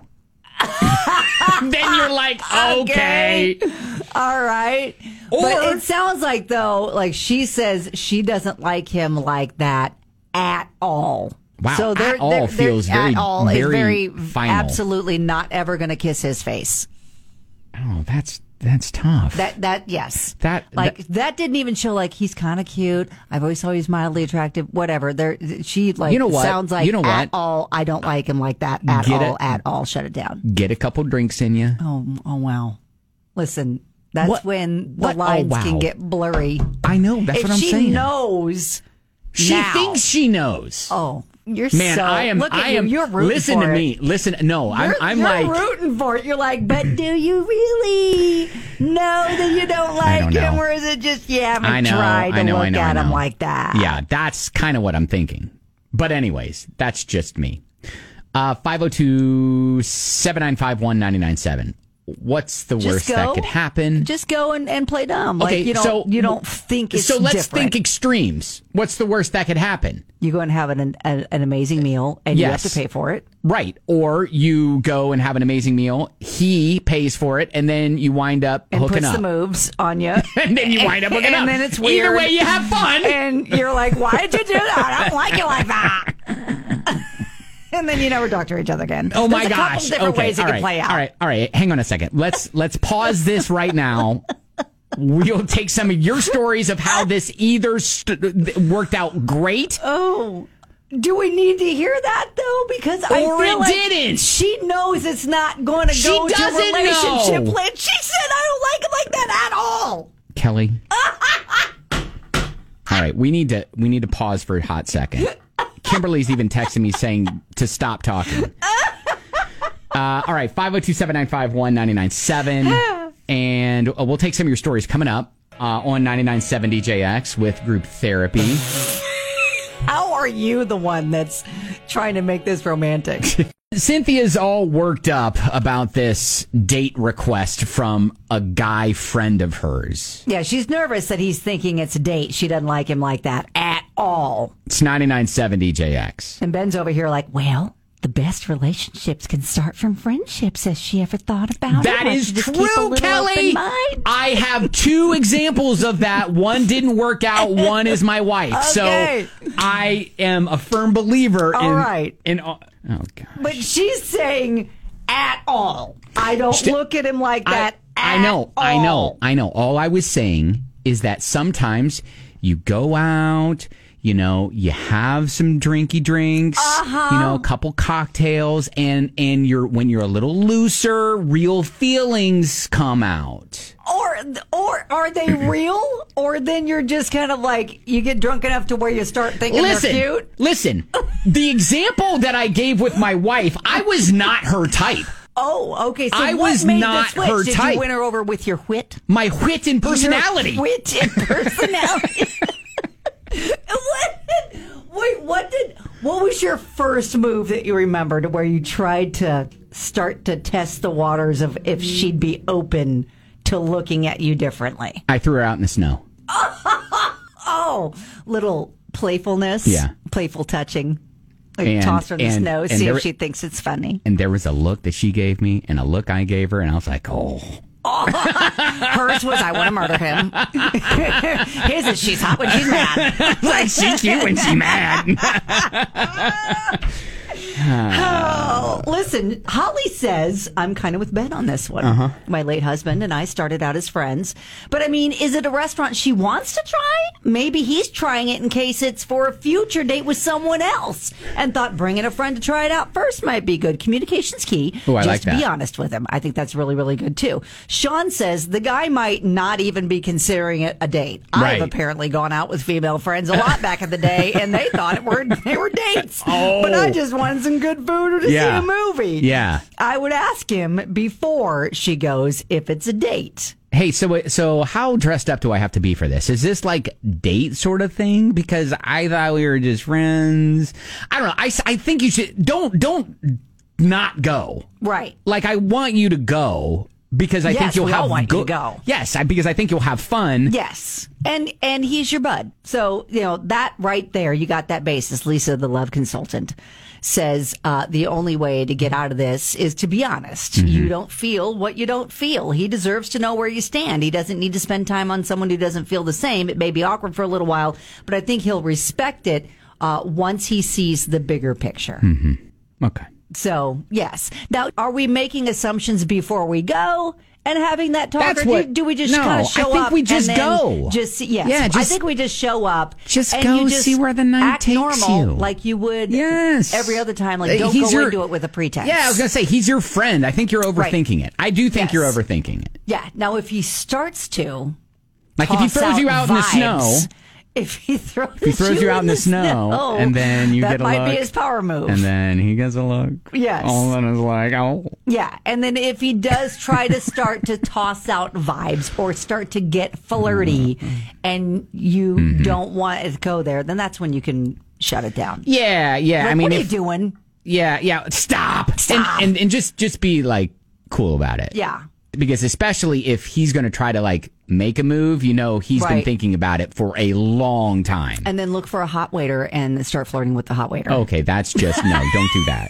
then you're like, "Okay, okay. All right." Or, but it sounds like, though, like she says she doesn't like him like that at all. Wow, so they're, at all they're, feels they're, very, at all very, is very final. Absolutely not ever going to kiss his face. Oh, that's that's tough. That that yes, that like that, that didn't even show like he's kind of cute. I've always thought he's mildly attractive. Whatever. There, she like you know what? sounds like you know at what? all. I don't like him like that at Get all. it, at all. Shut it down. Get a couple drinks in you. Oh, oh wow. Listen. That's what? when the what? lines oh, wow. can get blurry. I know. That's if what I'm she saying. She knows. She now, thinks she knows. Oh, you're man. so. I am. Look at I you. am. You're rooting listen for to it. me. Listen. No, I'm. You're, I'm you're like rooting for it. You're like, but do you really know that you don't like don't him, know. or is it just you haven't I know, tried to I know, look I know, at I know. him like that? Yeah, that's kind of what I'm thinking. But anyways, that's just me. Uh, five oh two, seven nine five, one nine nine seven. What's the Just worst go. that could happen? Just go and, and play dumb. Okay, like you don't so you don't think it's so. Let's different. think extremes. What's the worst that could happen? You go and have an an, an amazing meal, and yes. you have to pay for it. Right. Or you go and have an amazing meal. He pays for it, and then you wind up and hooking puts up. the moves on you, and then you wind up hooking and up. And then it's weird. Either way, you have fun, and you're like, "Why did you do that? I don't like you like that." And then you never talk to each other again. Oh my There's a gosh! couple different okay, ways it all can right, play out. all right, all right. Hang on a second. Let's let's pause this right now. We'll take some of your stories of how this either st- worked out great. Oh, do we need to hear that though? Because I or feel it like didn't. She knows it's not going to She go to doesn't relationship know. plan. She said I don't like it like that at all. Kelly. All right, we need to we need to pause for a hot second. Kimberly's even texting me saying to stop talking. Uh, all right, five oh two, seven nine five, one nine nine seven. And uh, we'll take some of your stories coming up uh, on ninety-nine point seven D J X with Group Therapy. How are you the one that's trying to make this romantic? Cynthia's all worked up about this date request from a guy friend of hers. Yeah, she's nervous that he's thinking it's a date. She doesn't like him like that at all. It's ninety-nine point seven D J X. And Ben's over here like, well, the best relationships can start from friendships. Has she ever thought about that it? That is true, Kelly. I have two examples of that. One didn't work out. One is my wife. Okay. So I am a firm believer all in... right. in oh, gosh. But she's saying at all. I don't St- look at him like that I, at I know. all. I know. I know. All I was saying is that sometimes you go out... You know, you have some drinky drinks, uh-huh. you know, a couple cocktails, and, and you're when you're a little looser, real feelings come out. Or or are they real? Or then you're just kind of like, you get drunk enough to where you start thinking listen, they're cute? Listen, the example that I gave with my wife, I was not her type. Oh, okay. So I what was made not the switch? her Did type. you win her over with your wit? My wit and personality. Your wit and personality. What did, wait, what did, what was your first move that you remembered where you tried to start to test the waters of if she'd be open to looking at you differently? I threw her out in the snow. Oh, little playfulness. Yeah. Playful touching. Like And- toss her in the and- snow, and see there- if she thinks it's funny. And there was a look that she gave me and a look I gave her, and I was like, oh, Oh, hers was, I want to murder him. His is, she's hot when she's mad. Like, she's cute when she's mad. Oh, listen, Holly says, I'm kind of with Ben on this one. Uh-huh. My late husband and I started out as friends. But I mean, is it a restaurant she wants to try? Maybe he's trying it in case it's for a future date with someone else and thought bringing a friend to try it out first might be good. Communication's key. Ooh, I Just like that. be honest with him. I think that's really, really good too. Sean says the guy might not even be considering it a date. Right. I've apparently gone out with female friends a lot back in the day and they thought it were, they were dates. Oh. But I just wanted some good food or to Yeah. see a movie. Yeah. I would ask him before she goes if it's a date. Hey, so so how dressed up do I have to be for this? Is this like date sort of thing? Because I thought we were just friends. I don't know. I, I think you should don't don't not go. Right. Like I want you to go because I Yes, think you'll we have all want you go- to go. Yes, I, because I think you'll have fun. Yes. And and he's your bud. So, you know, that right there, you got that basis. Lisa, the love consultant, says uh, the only way to get out of this is to be honest. Mm-hmm. You don't feel what you don't feel. He deserves to know where you stand. He doesn't need to spend time on someone who doesn't feel the same. It may be awkward for a little while, but I think he'll respect it uh, once he sees the bigger picture. Mm-hmm. Okay. So, yes. Now, are we making assumptions before we go and having that talk? That's or what- do, do we just no, kind I of show think up? we just and then go. Just see- yes. Yeah, I just- think we just show up. Just and go you just see where the night act takes normal, you. like you would Yes. every other time. Like, Uh, don't he's go your- into it with a pretense. Yeah, I was going to say, he's your friend. I think you're Right. overthinking it. I do think Yes. you're overthinking it. Yeah. Now, if he starts to, Like if he toss throws you out out in the vibes, snow, if he throws, if he throws you out in the snow, and then you that get a might look, be his power move. and then he gets a look. Yes. All of a sudden it's like, oh. Yeah, and then if he does try to start to toss out vibes or start to get flirty and you Mm-hmm. don't want it to go there, then that's when you can shut it down. Yeah, yeah. Like, I mean, what are if, you doing? yeah, yeah. Stop. Stop. And, and and just just be like cool about it. Yeah. Because especially if he's going to try to like make a move, you know, he's been Right. thinking about it for a long time. And then look for a hot waiter and start flirting with the hot waiter. Okay, that's just no. Don't do that.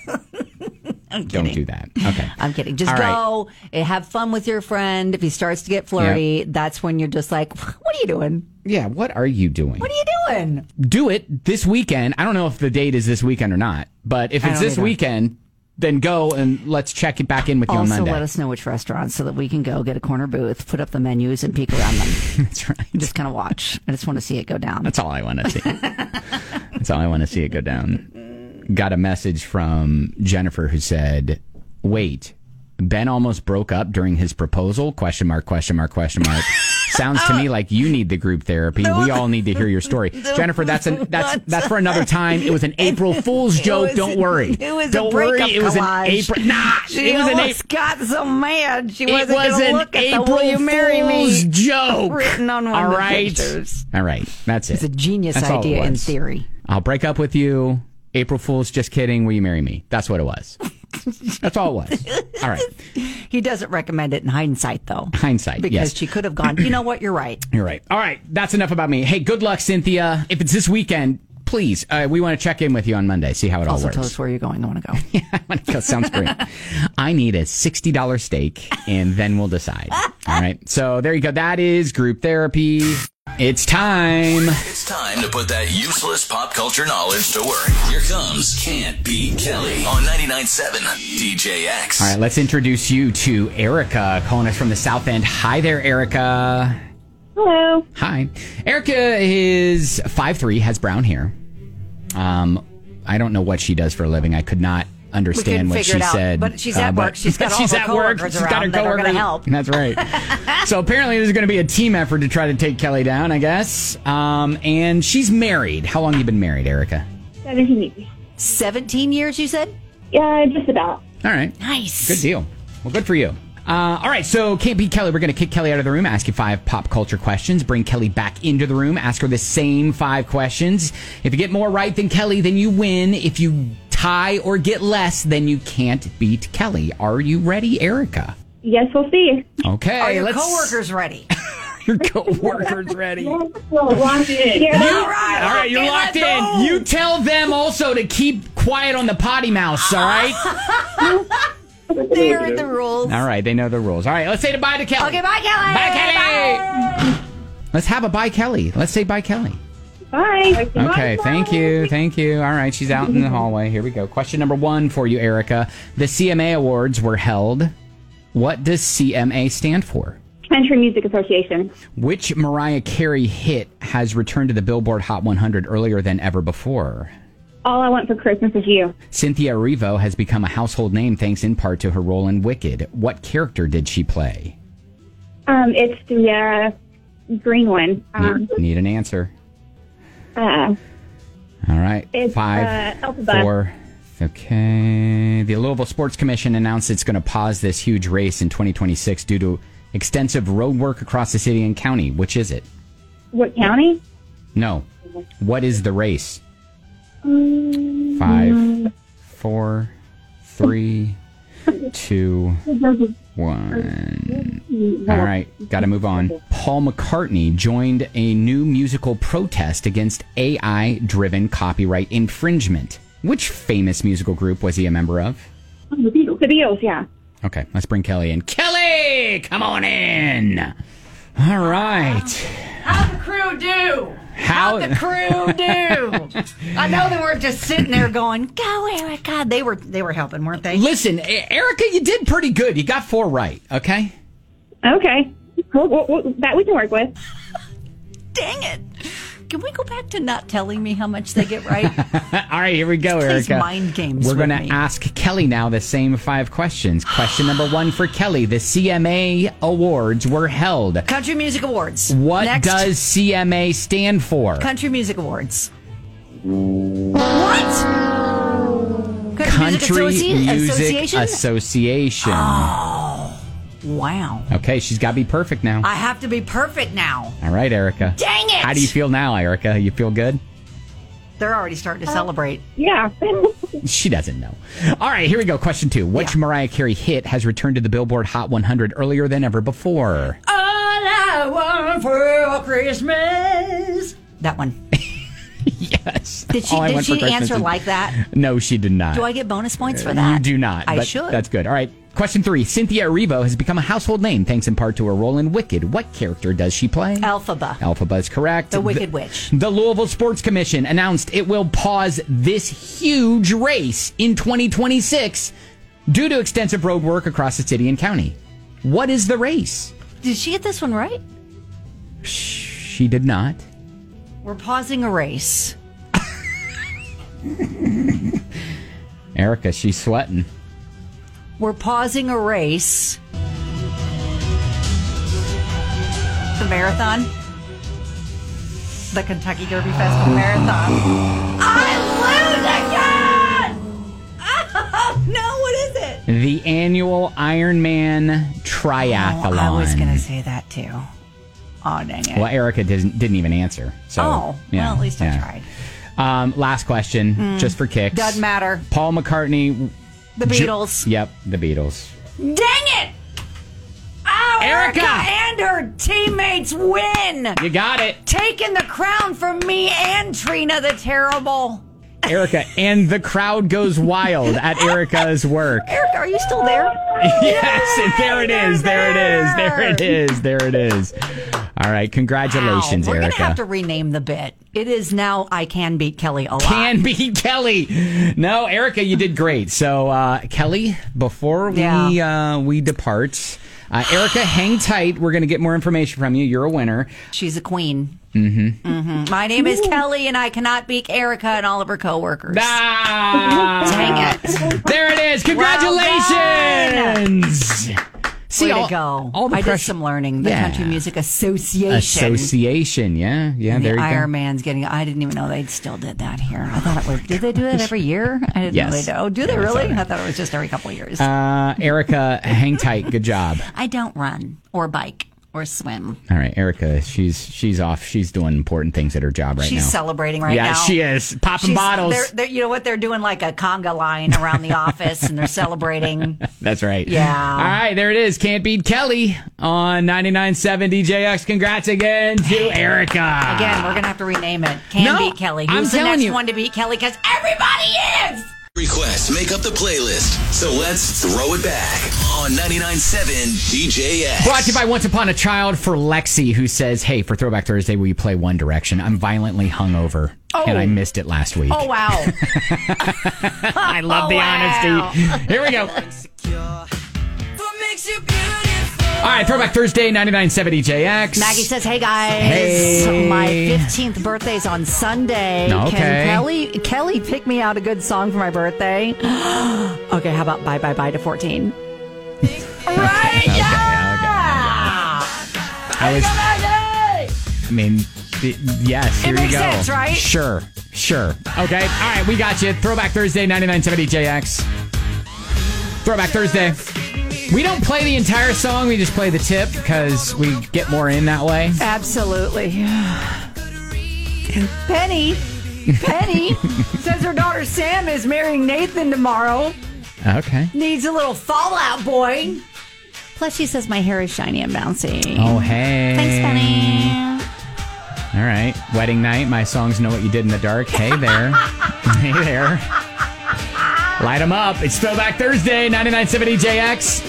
I'm Don't kidding. do that. Okay. I'm kidding. Just All right. go and have fun with your friend. If he starts to get flirty, that's when you're just like, what are you doing? Yeah. What are you doing? What are you doing? Do it this weekend. I don't know if the date is this weekend or not, but if I it's don't this either. weekend, then go and let's check it back in with you on Also, Monday. let us know which restaurants so that we can go get a corner booth, put up the menus, and peek around them. That's right. Just kind of watch. I just want to see it go down. That's all I want to see. That's all I want to see it go down. Got a message from Jennifer who said, "Wait, Ben almost broke up during his proposal? Question mark, question mark, question mark. Sounds to me like you need the group therapy. We all need to hear your story." Jennifer, that's an that's that's for another time. It was an April Fool's joke. was- Don't worry. It was Don't a breakup worry. It was collage. an April. Nah, She it was an almost April. got so mad she It wasn't was going to an look at April the "Will you marry Fool's me?" joke. written on one all of the right. pictures. All right. That's it. It's a genius That's all it idea in was. theory. I'll break up with you. April Fool's, just kidding. Will you marry me? That's what it was. That's all it was. All right. He doesn't recommend it in hindsight, though. Hindsight, Because yes. she could have gone, you know what, you're right. You're right. All right. That's enough about me. Hey, good luck, Cynthia. If it's this weekend, please, uh, we want to check in with you on Monday, see how it all Also, works. tell us where you're going. I want to go. Yeah, I want to go. Sounds great. I need a sixty dollars steak, and then we'll decide. All right. So there you go. That is group therapy. It's time. It's time to put that useless pop culture knowledge to work. Here comes Can't Beat Kelly on ninety-nine point seven D J X. All right, let's introduce you to Erica, calling us from the South End. Hi there, Erica. Hello. Hi. Erica is five three, has brown hair. Um, I don't know what she does for a living. I could not understand couldn't what figure she it out, said. but she's at work. She's got but all she's her at work. coworkers She's got her around that are coworkers. gonna help. That's right. So apparently there's going to be a team effort to try to take Kelly down, I guess. Um, and she's married. How long have you been married, Erica? seventeen years. seventeen years, you said? Yeah, just about. All right. Nice. Good deal. Well, good for you. Uh, all right, so Can't Beat Kelly. We're going to kick Kelly out of the room, ask you five pop culture questions, bring Kelly back into the room, ask her the same five questions. If you get more right than Kelly, then you win. If you tie or get less, then you can't beat Kelly. Are you ready, Erica? Yes, we'll see. Okay. Are your let's, coworkers ready? Your coworkers ready. Well, locked in. Yeah, All right, All right, you're locked let's in. go. You tell them also to keep quiet on the potty mouse, all right? They heard the rules. All right, they know the rules. All right, let's say goodbye to Kelly. Okay, bye, Kelly. Bye, Kelly. Bye. Let's have a bye, Kelly. Let's say bye, Kelly. Bye. Okay, thank you, thank you. All right, she's out in the hallway. Here we go. Question number one for you, Erica. The C M A Awards were held. What does C M A stand for? Country Music Association. Which Mariah Carey hit has returned to the Billboard Hot one hundred earlier than ever before? All I Want for Christmas Is You. Cynthia Erivo has become a household name thanks in part to her role in Wicked. What character did she play? Um, it's the uh, green one. Um, need, need an answer. Uh, All right. It's, Five, uh, Elphaba. four. Okay. The Louisville Sports Commission announced it's going to pause this huge race in twenty twenty-six due to extensive road work across the city and county. Which is it? What county? No. What is the race? Um, Five, four, three, two, one. All right, got to move on. Paul McCartney joined a new musical protest against A I-driven copyright infringement. Which famous musical group was he a member of? The Beatles. The Beatles, yeah. Okay, let's bring Kelly in. Kelly, come on in. All right. How'd the crew do? How How'd the crew do? I know they weren't just sitting there going, "Go, Erica." They were they were helping, weren't they? Listen, Erica, you did pretty good. You got four right, okay? Okay. Well, well, well, that we can work with. Dang it. Can we go back to not telling me how much they get right? All right, here we go, Please Erica. mind games We're with going me. to ask Kelly now the same five questions. Question number one for Kelly. The C M A Awards were held. Country Music Awards. What Next. does C M A stand for? Country Music Awards. What? Country Music, Associ- Music Association? Association. Oh, wow. Okay, she's got to be perfect now. I have to be perfect now. All right, Erica. Dang it! How do you feel now, Erica? You feel good? They're already starting to celebrate. Yeah. She doesn't know. All right, here we go. Question two. Which Yeah. Mariah Carey hit has returned to the Billboard Hot one hundred earlier than ever before? All I want for Christmas. That one. Yes. Did she, All I did Want for she Christmas answer is- like that? No, she did not. Do I get bonus points for that? You do not. I but should. That's good. All right. Question three. Cynthia Erivo has become a household name thanks in part to her role in Wicked. What character does she play? Elphaba. Elphaba is correct. The Wicked Witch. The Louisville Sports Commission announced it will pause this huge race in twenty twenty-six due to extensive road work across the city and county. What is the race? Did she get this one right? She did not. We're pausing a race. Erica, she's sweating. We're pausing a race. The marathon. The Kentucky Derby Festival Marathon. I lose again! Oh, no, what is it? The annual Ironman triathlon. Oh, I was going to say that too. Oh, dang it. Well, Erica didn't, didn't even answer. So, oh, yeah, well, at least yeah. I tried. Um, last question, Mm. just for kicks. Doesn't matter. Paul McCartney. The Beatles. Ju- yep, the Beatles. Dang it! Oh, Erica! Erica and her teammates win! You got it. Taking the crown from me and Trina the Terrible. Erica, and the crowd goes wild at Erica's work. Erica, are you still there? Yes, and there it is. There it is. There it is. There it is. All right, congratulations, Wow. We're Erica. gonna have to rename the bit. It is now I Can Beat Kelly a lot. Can beat Kelly. No, Erica, you did great. So, uh, Kelly, before we Yeah. uh, we depart, uh, Erica, hang tight. We're going to get more information from you. You're a winner. She's a queen. Mm-hmm. Mm-hmm. My name is Kelly, and I cannot beat Erica and all of her coworkers. Ah, Dang it! There it is. Congratulations. Well See, Way all, to go. all the I pressure- did some learning. The Yeah. Country Music Association. Association, yeah, yeah. And there the you Iron go. Man's getting. I didn't even know they still did that here. I thought it was. Did they do that every year? I didn't Yes. know they did. Oh, do they Yeah, really? sorry. I thought it was just every couple of years. Uh, Erica, hang tight. Good job. I don't run or bike or swim. All right, Erica, she's she's off. She's doing important things at her job right She's now. celebrating right yeah, now. she is popping She's- bottles. They're, they're, you know what? They're doing like a conga line around the office, and they're celebrating. That's right. Yeah. All right, there it is. Can't beat Kelly on ninety-nine point seven D J X. Congrats again to Erica. Again, we're gonna have to rename it. Can No, beat Kelly. I'm Who's the telling next you. one to beat Kelly? Because everybody is. Requests make up the playlist, so let's throw it back on ninety-nine point seven D J X. Brought to you by Once Upon a Child for Lexi, who says, hey, for Throwback Thursday, will you play One Direction? I'm violently hungover, oh. and I missed it last week. Oh, wow. I love oh, the wow. honesty. Here we go. All right, Throwback Thursday, ninety-nine point seven D J X. Maggie says, hey, guys. Hey. My fifteenth birthday's on Sunday. Okay. Can Kelly, Kelly pick me out a good song for my birthday? Okay, how about Bye Bye Bye to fourteen? Right? Okay, yeah! okay. I was, I mean, th- yes, here It you makes go. sense, right? Sure, sure. Okay, all right, we got you. Throwback Thursday, ninety-nine point seven D J X. Throwback Thursday. We don't play the entire song, we just play the tip because we get more in that way. Absolutely. Penny, Penny says her daughter Sam is marrying Nathan tomorrow. Okay. Needs a little fallout boy. Plus, she says my hair is shiny and bouncy. Oh, hey. Thanks, Penny. All right. Wedding night. My songs Know What You Did in the Dark. Hey there. Hey there. Light them up. It's Throwback Thursday, ninety-nine point seven D J X.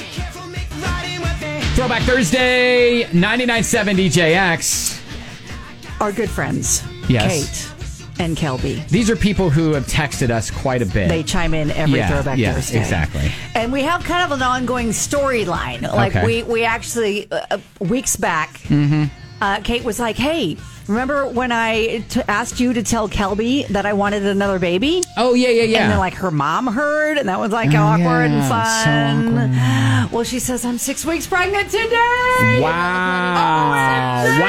Throwback Thursday, ninety-nine point seven D J X. Our good friends, Yes. Kate and Kelby. These are people who have texted us quite a bit. They chime in every yeah, Throwback yeah, Thursday. exactly. And we have kind of an ongoing storyline. Like, Okay. we, we actually, uh, weeks back, Mm-hmm. uh, Kate was like, hey, remember when I t- asked you to tell Kelby that I wanted another baby? Oh, yeah, yeah, yeah. And then, like, her mom heard, and that was, like, Oh, awkward yeah, and fun. so awkward. Well, she says, I'm six weeks pregnant today. Wow. Oh,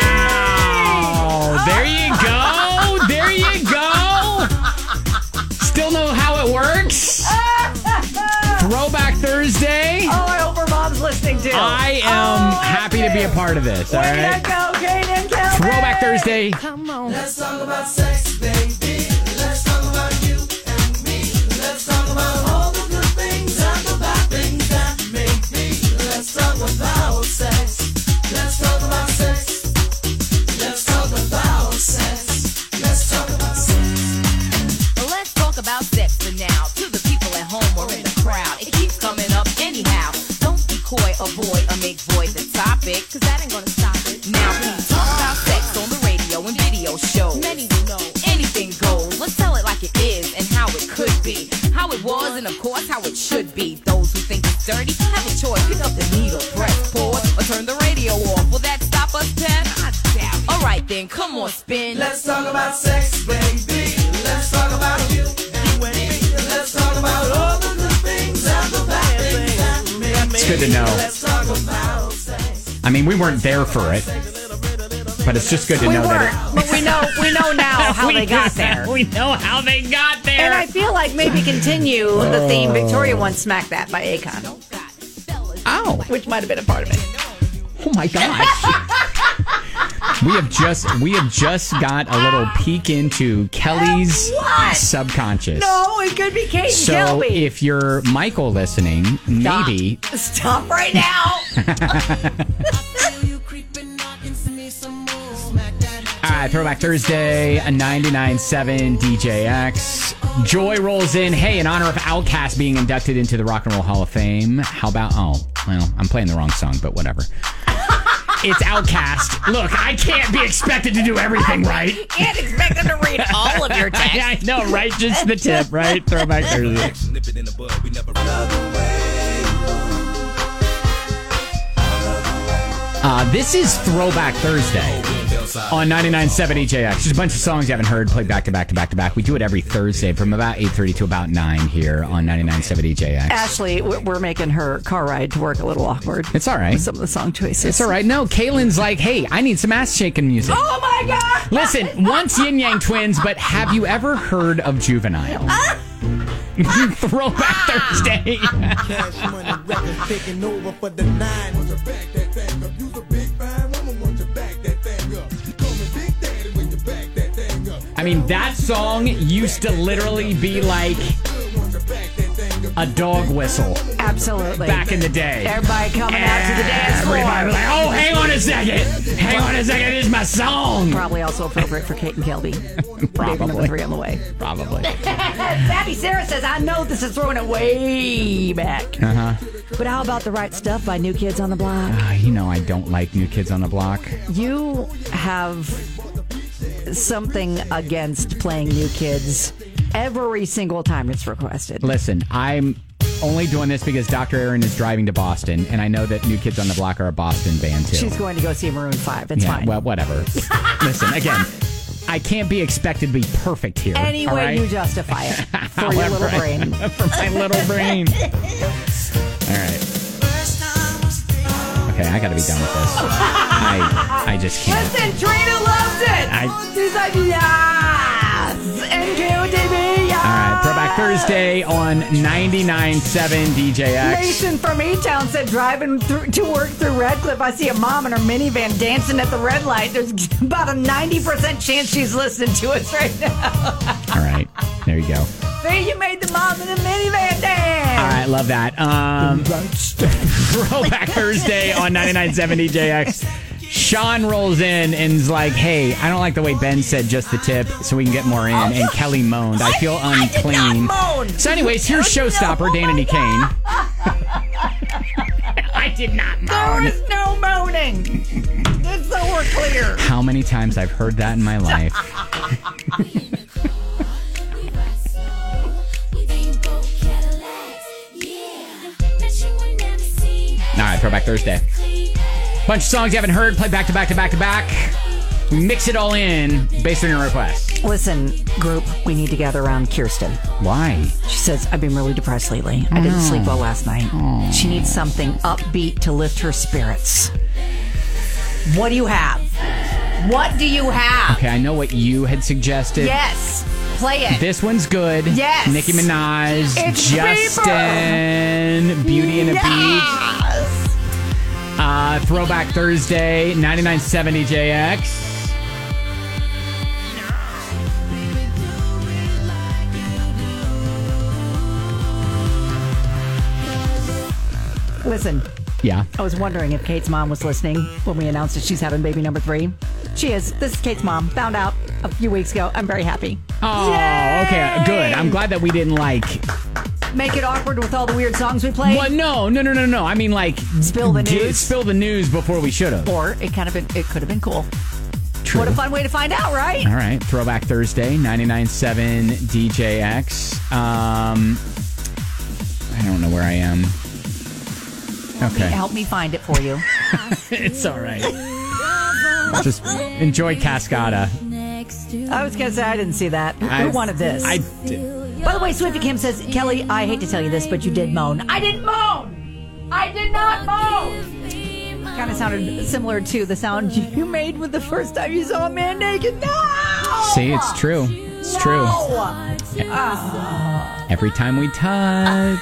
wow. There you go. There you go. Still know how it works? Throwback Thursday. Oh, I hope her mom's listening, too. I am oh, happy to be a part of this. All Way right. to go, Kate and Kelby. Throwback Thursday. Come on. Let's talk about sex, baby. Let's talk about you and me. Let's talk about all the good things and the bad things that make me. Let's talk about sex. Let's talk about sex. Let's talk about sex. Let's talk about sex. Well, let's talk about sex for now. To the people at home or in the crowd, it keeps coming up anyhow. Don't be coy, avoid, or make void the topic, cause that ain't gonna stop it. Now, please talk about sex on the radio and video shows. Many will know anything goes. Let's tell it like it is and how it could be. How it was and, of course, how it should be. Those who think it's dirty have a choice. Pick up the needle, press pause, or turn the radio off. Will that stop us, Pep? I doubt it. All right, then, come on, spin. Let's talk about sex, baby. Let's talk about you and me. Let's talk about all the good things and the bad things that make me. It's good to know. Let's talk about sex. I mean, we weren't there for it, but it's just good to We know weren't, that but we know we know now how We they got know- there. we know how they got there. And I feel like maybe continue the theme. Victoria once smacked that by Akon. Ow. Which might have been a part of it. Oh my gosh. We have just we have just got a little peek into Kelly's What? subconscious. No, it could be Kate and So Kelby. if you're Michael listening, maybe Stop. Stop right now. All right, Throwback Thursday, a ninety-nine point seven D J X. Joy rolls in. Hey, in honor of Outkast being inducted into the Rock and Roll Hall of Fame. How about, oh, well, I'm playing the wrong song, but whatever. It's Outkast. Look, I can't be expected to do everything right. You can't expect them to read all of your text. I know, right? Just the tip, right? Throwback Thursday. Uh, this is Throwback Thursday on ninety-nine point seven E J X. There's a bunch of songs you haven't heard played back to back to back to back. We do it every Thursday from about eight thirty to about nine here on ninety-nine point seven E J X. Ashley, we're making her car ride to work a little awkward. It's all right. With some of the song choices. It's all right. No, Kaylin's like, hey, I need some ass shaking music. Oh my God! Listen, once Yin Yang Twins, but have you ever heard of Juvenile? Throwback Thursday. Cash money records taking over for the nine. Want to back that thing up? You's a big fine woman. Want to back that thing up? Call me Big Daddy when you back that thing up. I mean, that song used to literally be like a dog whistle. Absolutely. Absolutely. Back in the day. Everybody coming out to the dance floor. Everybody was like, oh, hang on a second. Hang on a second. This is my song. Probably also appropriate for Kate and Kelby. Baby number three on the way. Probably. Fabby Sarah says, I know this is throwing it way back. Uh-huh. But how about The Right Stuff by New Kids on the Block? Uh, you know I don't like New Kids on the Block. You have something against playing New Kids every single time it's requested. Listen, I'm only doing this because Doctor Aaron is driving to Boston, and I know that New Kids on the Block are a Boston band, too. She's going to go see Maroon five. It's yeah, fine. Well, whatever. Listen, again, I can't be expected to be perfect here. Any all way right? you justify it for your little brain. For my little brain. All right. Okay, I got to be done with this. I I just can't. Listen, Trina loves it. I, She's like, yes. N Q T V, yes. all right, Throwback Thursday on ninety-nine point seven D J X. Mason from E-Town said, driving through, to work through Redcliffe, I see a mom in her minivan dancing at the red light. There's about a ninety percent chance she's listening to us right now. All right, there you go. See, you made the mom in the minivan dance. All right, love that. Um, Throwback Thursday on ninety-nine point seven D J X. Sean rolls in and is like, hey, I don't like the way Ben said just the tip, so we can get more in. And Kelly moaned. I feel unclean. I did not moan. So anyways, here's Showstopper, Danity Kane. I did not moan. There is no moaning. Just so we're clear. How many times I've heard that in my life. All right, Throwback Thursday. Bunch of songs you haven't heard, play back to back to back to back. We mix it all in based on your request. Listen, group, we need to gather around Kirsten. Why? She says, I've been really depressed lately. I didn't sleep well last night. Oh. She needs something upbeat to lift her spirits. What do you have? What do you have? Okay, I know what you had suggested. Yes. Play it. This one's good. Yes. Nicki Minaj, It's Justin, Bieber. Beauty and the Yes. Beast. Uh, Throwback Thursday, ninety-nine point seven D J X. Listen, Yeah. I was wondering if Kate's mom was listening when we announced that she's having baby number three. She is. This is Kate's mom. Found out a few weeks ago. I'm very happy. Oh, Yay! okay, good. I'm glad that we didn't like. Make it awkward with all the weird songs we played. Well, no, no, no, no, no. I mean, like, Spill the get- news. spill the news before we should have. Or it kind of been. It could have been cool. True. What a fun way to find out, right? All right, Throwback Thursday, ninety-nine point seven D J X. Um, I don't know where I am. Okay. Help me find it for you. It's all right. Just enjoy Cascada. I was going to say, I didn't see that. Who I- wanted this? I did. By the way, Swifty Kim says, Kelly, I hate to tell you this, but you did moan. I didn't moan! I did not moan! Kind of sounded similar to the sound you made with the first time you saw a man naked. No! See, it's true. It's true. No! Ah. Every time we touch.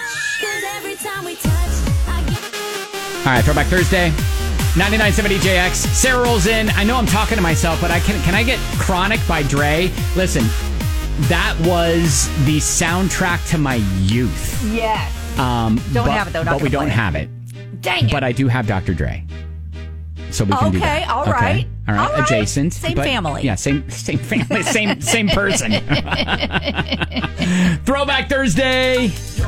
All right, Throwback Thursday, ninety-nine point seven D J X. Sarah rolls in. I know I'm talking to myself, but I can can I get Chronic by Dre? Listen, that was the soundtrack to my youth. Yes. Um, Don't but, have it, though. Not But we gonna don't play it. have it. Dang it. But I do have Doctor Dre. So we can do Okay, that. all right. All right. All right. Adjacent. Same but- family. Yeah, same same family, same same person. Throwback Thursday.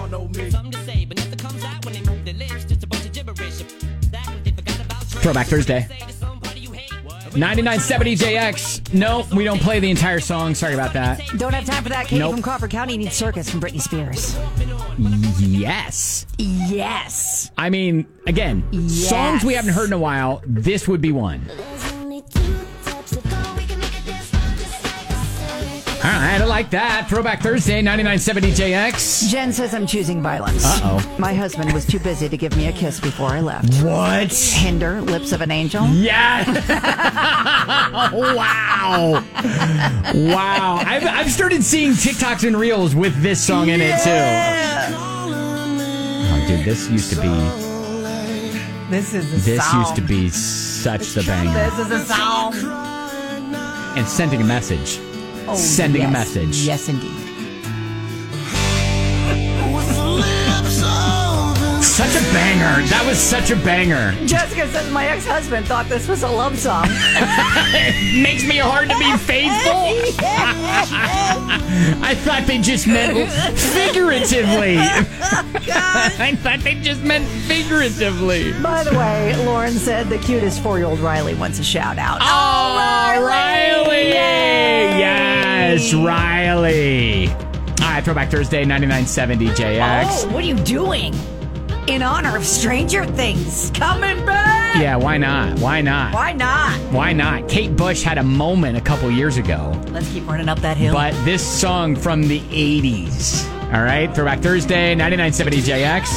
Throwback Thursday. ninety-nine point seven D J X. No, we don't play the entire song. Sorry about that. Don't have time for that. Katie Nope. from Crawford County needs Circus from Britney Spears. Yes. Yes. I mean, again, Yes. songs we haven't heard in a while. This would be one. All right, I like that. Throwback Thursday, ninety-nine point seven D J X. Jen says I'm choosing violence. Uh-oh. My husband was too busy to give me a kiss before I left. What? Hinder, Lips of an Angel. Yes. Wow. Wow. I've, I've started seeing TikToks and Reels with this song in it, too. Oh, dude, this used to be... This is a This song. used to be such the banger. This is a song. And sending a message. Oh, Sending yes. a message. Yes, indeed. So banger. That was such a banger. Jessica says my ex-husband thought this was a love song. Makes me hard to be faithful. I thought they just meant figuratively. I thought they just meant figuratively. By the way, Lauren said the cutest four-year-old Riley wants a shout-out. Oh, Riley! Riley. Yes, Riley. All right, Throwback Thursday, ninety-nine seventy J X. Oh, what are you doing? In honor of Stranger Things coming back. Yeah, why not? Why not? Why not? Why not? Kate Bush had a moment a couple years ago. Let's keep running up that hill. But this song from the eighties. All right, Throwback Thursday, ninety-nine seventy J X.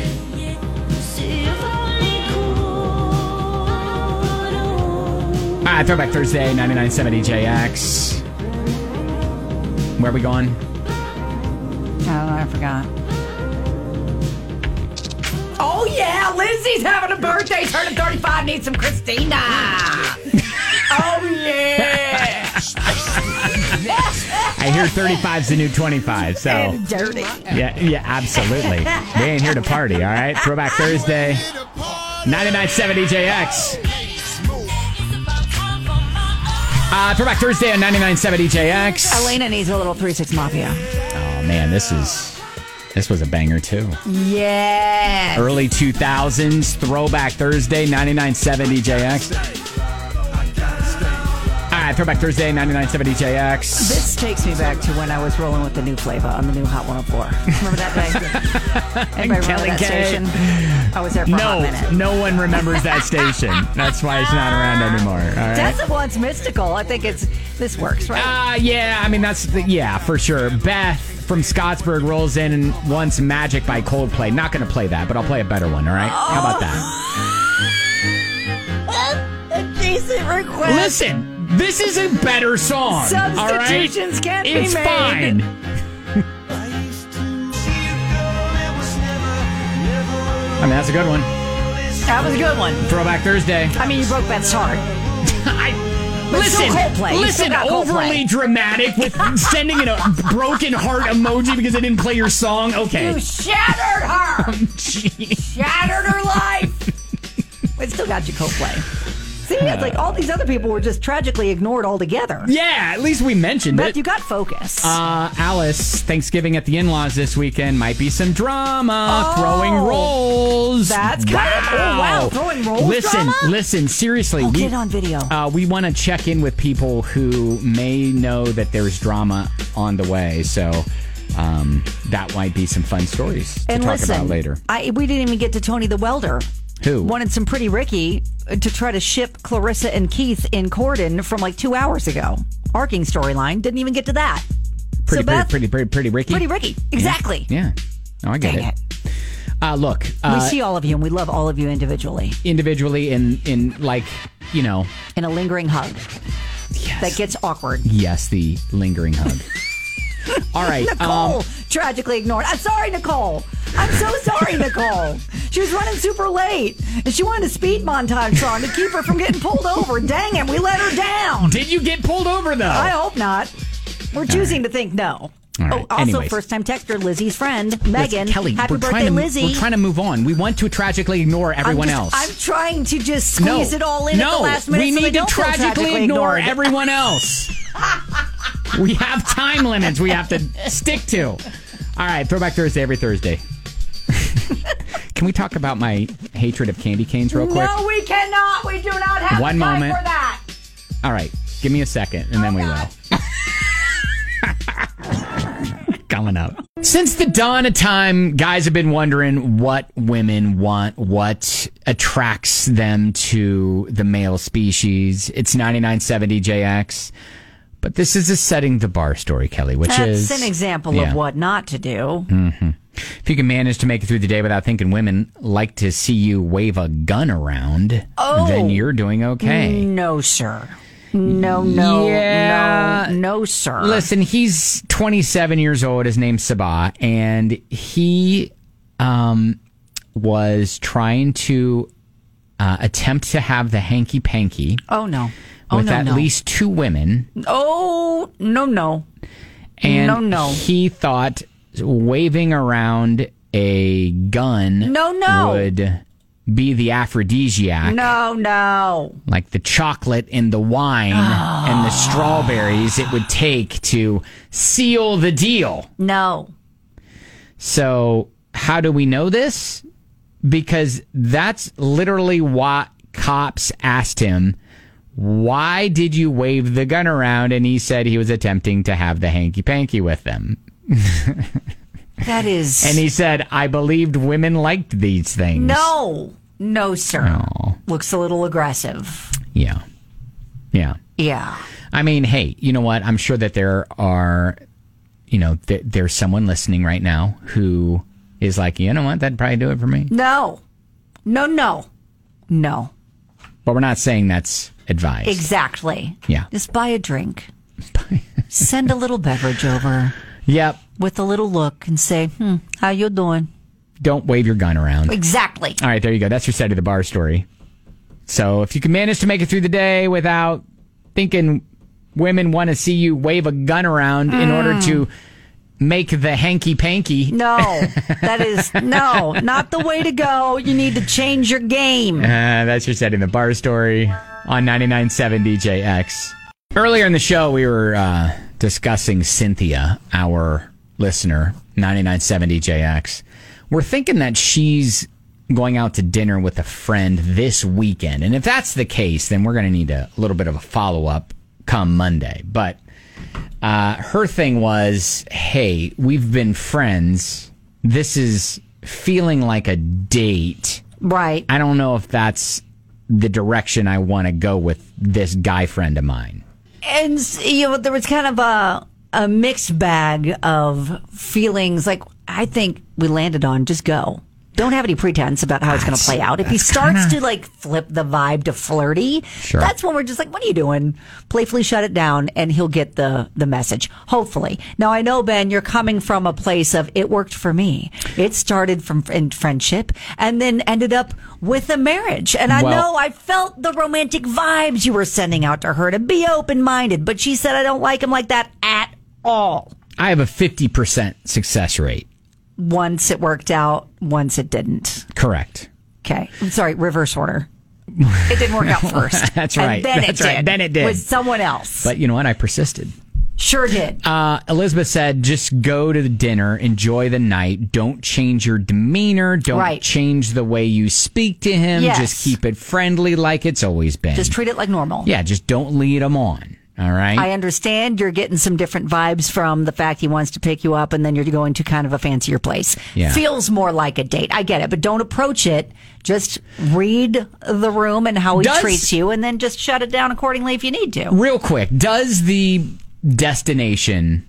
All right, Throwback Thursday, ninety-nine seventy J X. Where are we going? Oh, I forgot. Oh, yeah, Lindsay's having a birthday, turning thirty-five, needs some Christina. Oh, yeah. I hear thirty-five's the new twenty-five, so. And dirty. Yeah, yeah, absolutely. We ain't here to party, all right? Throwback Thursday, ninety-nine seventy J X. Uh, Throwback Thursday on ninety-nine seventy J X. Elena needs a little three six Mafia. Oh, man, this is... This was a banger, too. Yes. Early two thousands, Throwback Thursday, ninety-nine seventy J X. All right, Throwback Thursday, ninety-nine seventy J X. This takes me back to when I was rolling with the new flavor on the new Hot one oh four. Remember that day? Anybody remember that K. station? I was there for no, a hot minute. No one remembers that station. That's why it's not around anymore. All right? That's the one's mystical. I think it's this works, right? Uh, yeah, I mean, that's, the, yeah, for sure. Beth from Scottsburg rolls in and wants Magic by Coldplay. Not going to play that, but I'll play a better one, all right? Oh. How about that? A decent request. Listen, this is a better song. Substitutions all right? can't it's be made. Fine. I mean, that's a good one. That was a good one. Throwback Thursday. I mean, you broke Beth's heart. I, But listen, still Coldplay. You listen, still got Coldplay. overly dramatic with sending in a broken heart emoji because I didn't play your song. Okay. You shattered her. Oh, shattered her life. But still got you Coldplay. See, it's like all these other people were just tragically ignored altogether. Yeah, at least we mentioned Beth, it. you got focus. Uh, Alice, Thanksgiving at the in-laws this weekend. Might be some drama. Oh, throwing rolls. That's kind of, oh, wow, throwing rolls Listen, drama? listen, seriously. Oh, we, get it on video. Uh, we want to check in with people who may know that there's drama on the way. So um, that might be some fun stories to and talk listen, about later. I, we didn't even get to Tony the Welder. Who? Wanted some Pretty Ricky to try to ship Clarissa and Keith in Corden from like two hours ago. Arcing storyline. Didn't even get to that. Pretty, so Beth, pretty, pretty, pretty, pretty Ricky? Pretty Ricky. Exactly. Yeah. yeah. Oh, I get Dang it. it. Uh, look. Uh, we see all of you and we love all of you individually. Individually in, in like, you know. In a lingering hug. Yes. That gets awkward. Yes, the lingering hug. All right. Nicole, um, tragically ignored. I'm sorry, Nicole. I'm so sorry, Nicole. She was running super late, and she wanted a speed montage song to keep her from getting pulled over. Dang it, we let her down. Did you get pulled over, though? I hope not. We're choosing right. to think no. All right. Oh, also, Anyways. first-time texter, Lizzie's friend, Megan. Kelly, happy we're birthday, trying to, Lizzie. We're trying to move on. We want to tragically ignore everyone I'm else. just, I'm trying to just squeeze no. it all in no. at the last minute we so need they to don't feel tragically, tragically ignore ignored. everyone else. We have time limits we have to stick to. All right, Throwback Thursday every Thursday. Can we talk about my hatred of candy canes real quick? No, we cannot. We do not have One time moment. for that. All right, give me a second, and then we will. Coming up. Since the dawn of time, guys have been wondering what women want, what attracts them to the male species. It's ninety-nine seventy J X. But this is a setting the bar story, Kelly, which That's is... That's an example yeah. of what not to do. Mm-hmm. If you can manage to make it through the day without thinking women like to see you wave a gun around, oh, then you're doing okay. No, sir. No, no, yeah. no, no, sir. Listen, he's twenty-seven years old. His name's Sabah, and he um, was trying to uh, attempt to have the hanky-panky. Oh, no. Oh, with no, at no. least two women. Oh, no, no. And no, no. he thought waving around a gun No, no. would be the aphrodisiac. No, no. Like the chocolate and the wine and the strawberries it would take to seal the deal. No. So, how do we know this? Because that's literally what cops asked him. Why did you wave the gun around? And he said he was attempting to have the hanky-panky with them. That is... And he said, I believed women liked these things. No. No, sir. Oh. Looks a little aggressive. Yeah. Yeah. Yeah. I mean, hey, you know what? I'm sure that there are, you know, th- there's someone listening right now who is like, you know what? That'd probably do it for me. No. No, no. No. But we're not saying that's advised. Exactly. Yeah. Just buy a drink. Send a little beverage over. Yep. With a little look and say, hmm, how you doing? Don't wave your gun around. Exactly. All right, there you go. That's your side of the bar story. So if you can manage to make it through the day without thinking women want to see you wave a gun around mm. in order to make the hanky-panky. No, that is, no, not the way to go. You need to change your game. Uh, that's your side of the bar story on ninety-nine point seven D J X. Earlier in the show, we were uh, discussing Cynthia, our listener, ninety-nine point seven D J X. We're thinking that she's going out to dinner with a friend this weekend. And if that's the case, then we're going to need a little bit of a follow-up come Monday. But uh, her thing was, hey, we've been friends. This is feeling like a date. Right. I don't know if that's the direction I want to go with this guy friend of mine. And, you know, there was kind of a, a mixed bag of feelings. Like, I think we landed on just go. Don't have any pretense about how it's going to play out. If he starts kinda... to like flip the vibe to flirty, sure. That's when we're just like, what are you doing? Playfully shut it down and he'll get the, the message. Hopefully. Now, I know, Ben, you're coming from a place of it worked for me. It started from in friendship and then ended up with a marriage. And I well, know I felt the romantic vibes you were sending out to her to be open-minded, but she said, I don't like him like that at all. I have a fifty percent success rate. Once it worked out, once it didn't. Correct. Okay. I'm sorry, reverse order. It didn't work out first. That's right. And then That's it right. did. Then it did. With someone else. But you know what? I persisted. Sure did. Uh, Elizabeth said, just go to the dinner, enjoy the night. Don't change your demeanor. Don't right. change the way you speak to him. Yes. Just keep it friendly like it's always been. Just treat it like normal. Yeah, just don't lead him on. All right. I understand you're getting some different vibes from the fact he wants to pick you up and then you're going to kind of a fancier place. Yeah. Feels more like a date. I get it, but don't approach it. Just read the room and how he does, treats you and then just shut it down accordingly if you need to. Real quick, does the destination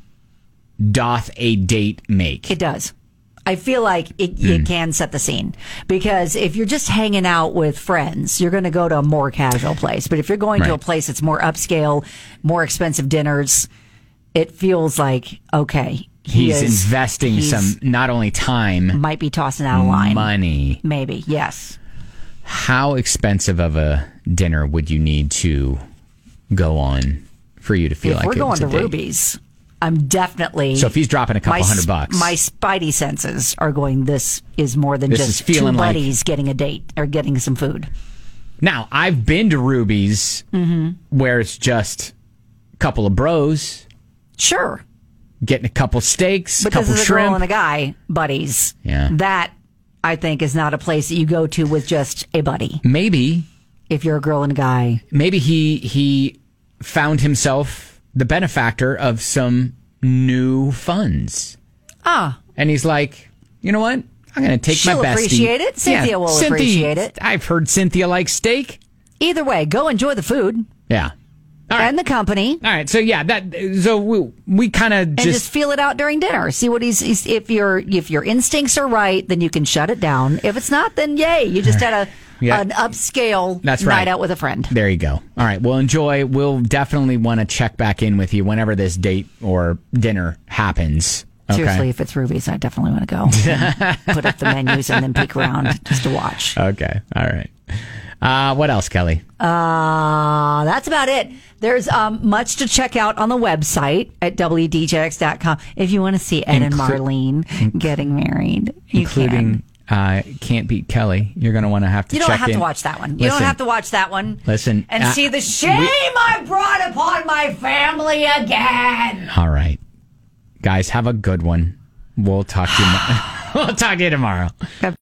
doth a date make? It does. I feel like it, mm. it can set the scene because if you're just hanging out with friends, you're going to go to a more casual place. But if you're going right. to a place that's more upscale, more expensive dinners, it feels like, okay, he he's is, investing he's, some, not only time, might be tossing out a line. Money. Maybe, yes. How expensive of a dinner would you need to go on for you to feel if like we're going to date? Ruby's? I'm definitely... So if he's dropping a couple my, hundred bucks... My spidey senses are going, this is more than this just two buddies like, getting a date or getting some food. Now, I've been to Ruby's mm-hmm. where it's just a couple of bros. Sure. Getting a couple steaks, a but couple this is a shrimp. girl and a guy, buddies. Yeah. That, I think, is not a place that you go to with just a buddy. Maybe. If you're a girl and a guy. Maybe he he found himself... the benefactor of some new funds. Ah. And he's like, you know what? I'm going to take She'll my bestie. appreciate it. Cynthia yeah, will Cynthia, appreciate it. I've heard Cynthia likes steak. Either way, go enjoy the food. Yeah. All right. And the company. All right. So, yeah, that. So we, we kind of just... And just feel it out during dinner. See what he's, he's... If your if your instincts are right, then you can shut it down. If it's not, then yay. You just had a... Yeah. An upscale That's night right. out with a friend. There you go. All right. Well, enjoy. We'll definitely want to check back in with you whenever this date or dinner happens. Okay? Seriously, if it's Ruby's, I definitely want to go. Put up the menus and then peek around just to watch. Okay. All right. Uh, what else, Kelly? Uh, that's about it. There's um, much to check out on the website at W D J X dot com if you want to see Ed and Inclu- Marlene inc- getting married. You Including uh, Can't Beat Kelly. You're going to want to have to You don't check have in. to watch that one. You Listen, don't have to watch that one. Listen. And uh, see the shame we- I brought upon my family again. All right. Guys, have a good one. We'll talk to you, we'll talk to you tomorrow.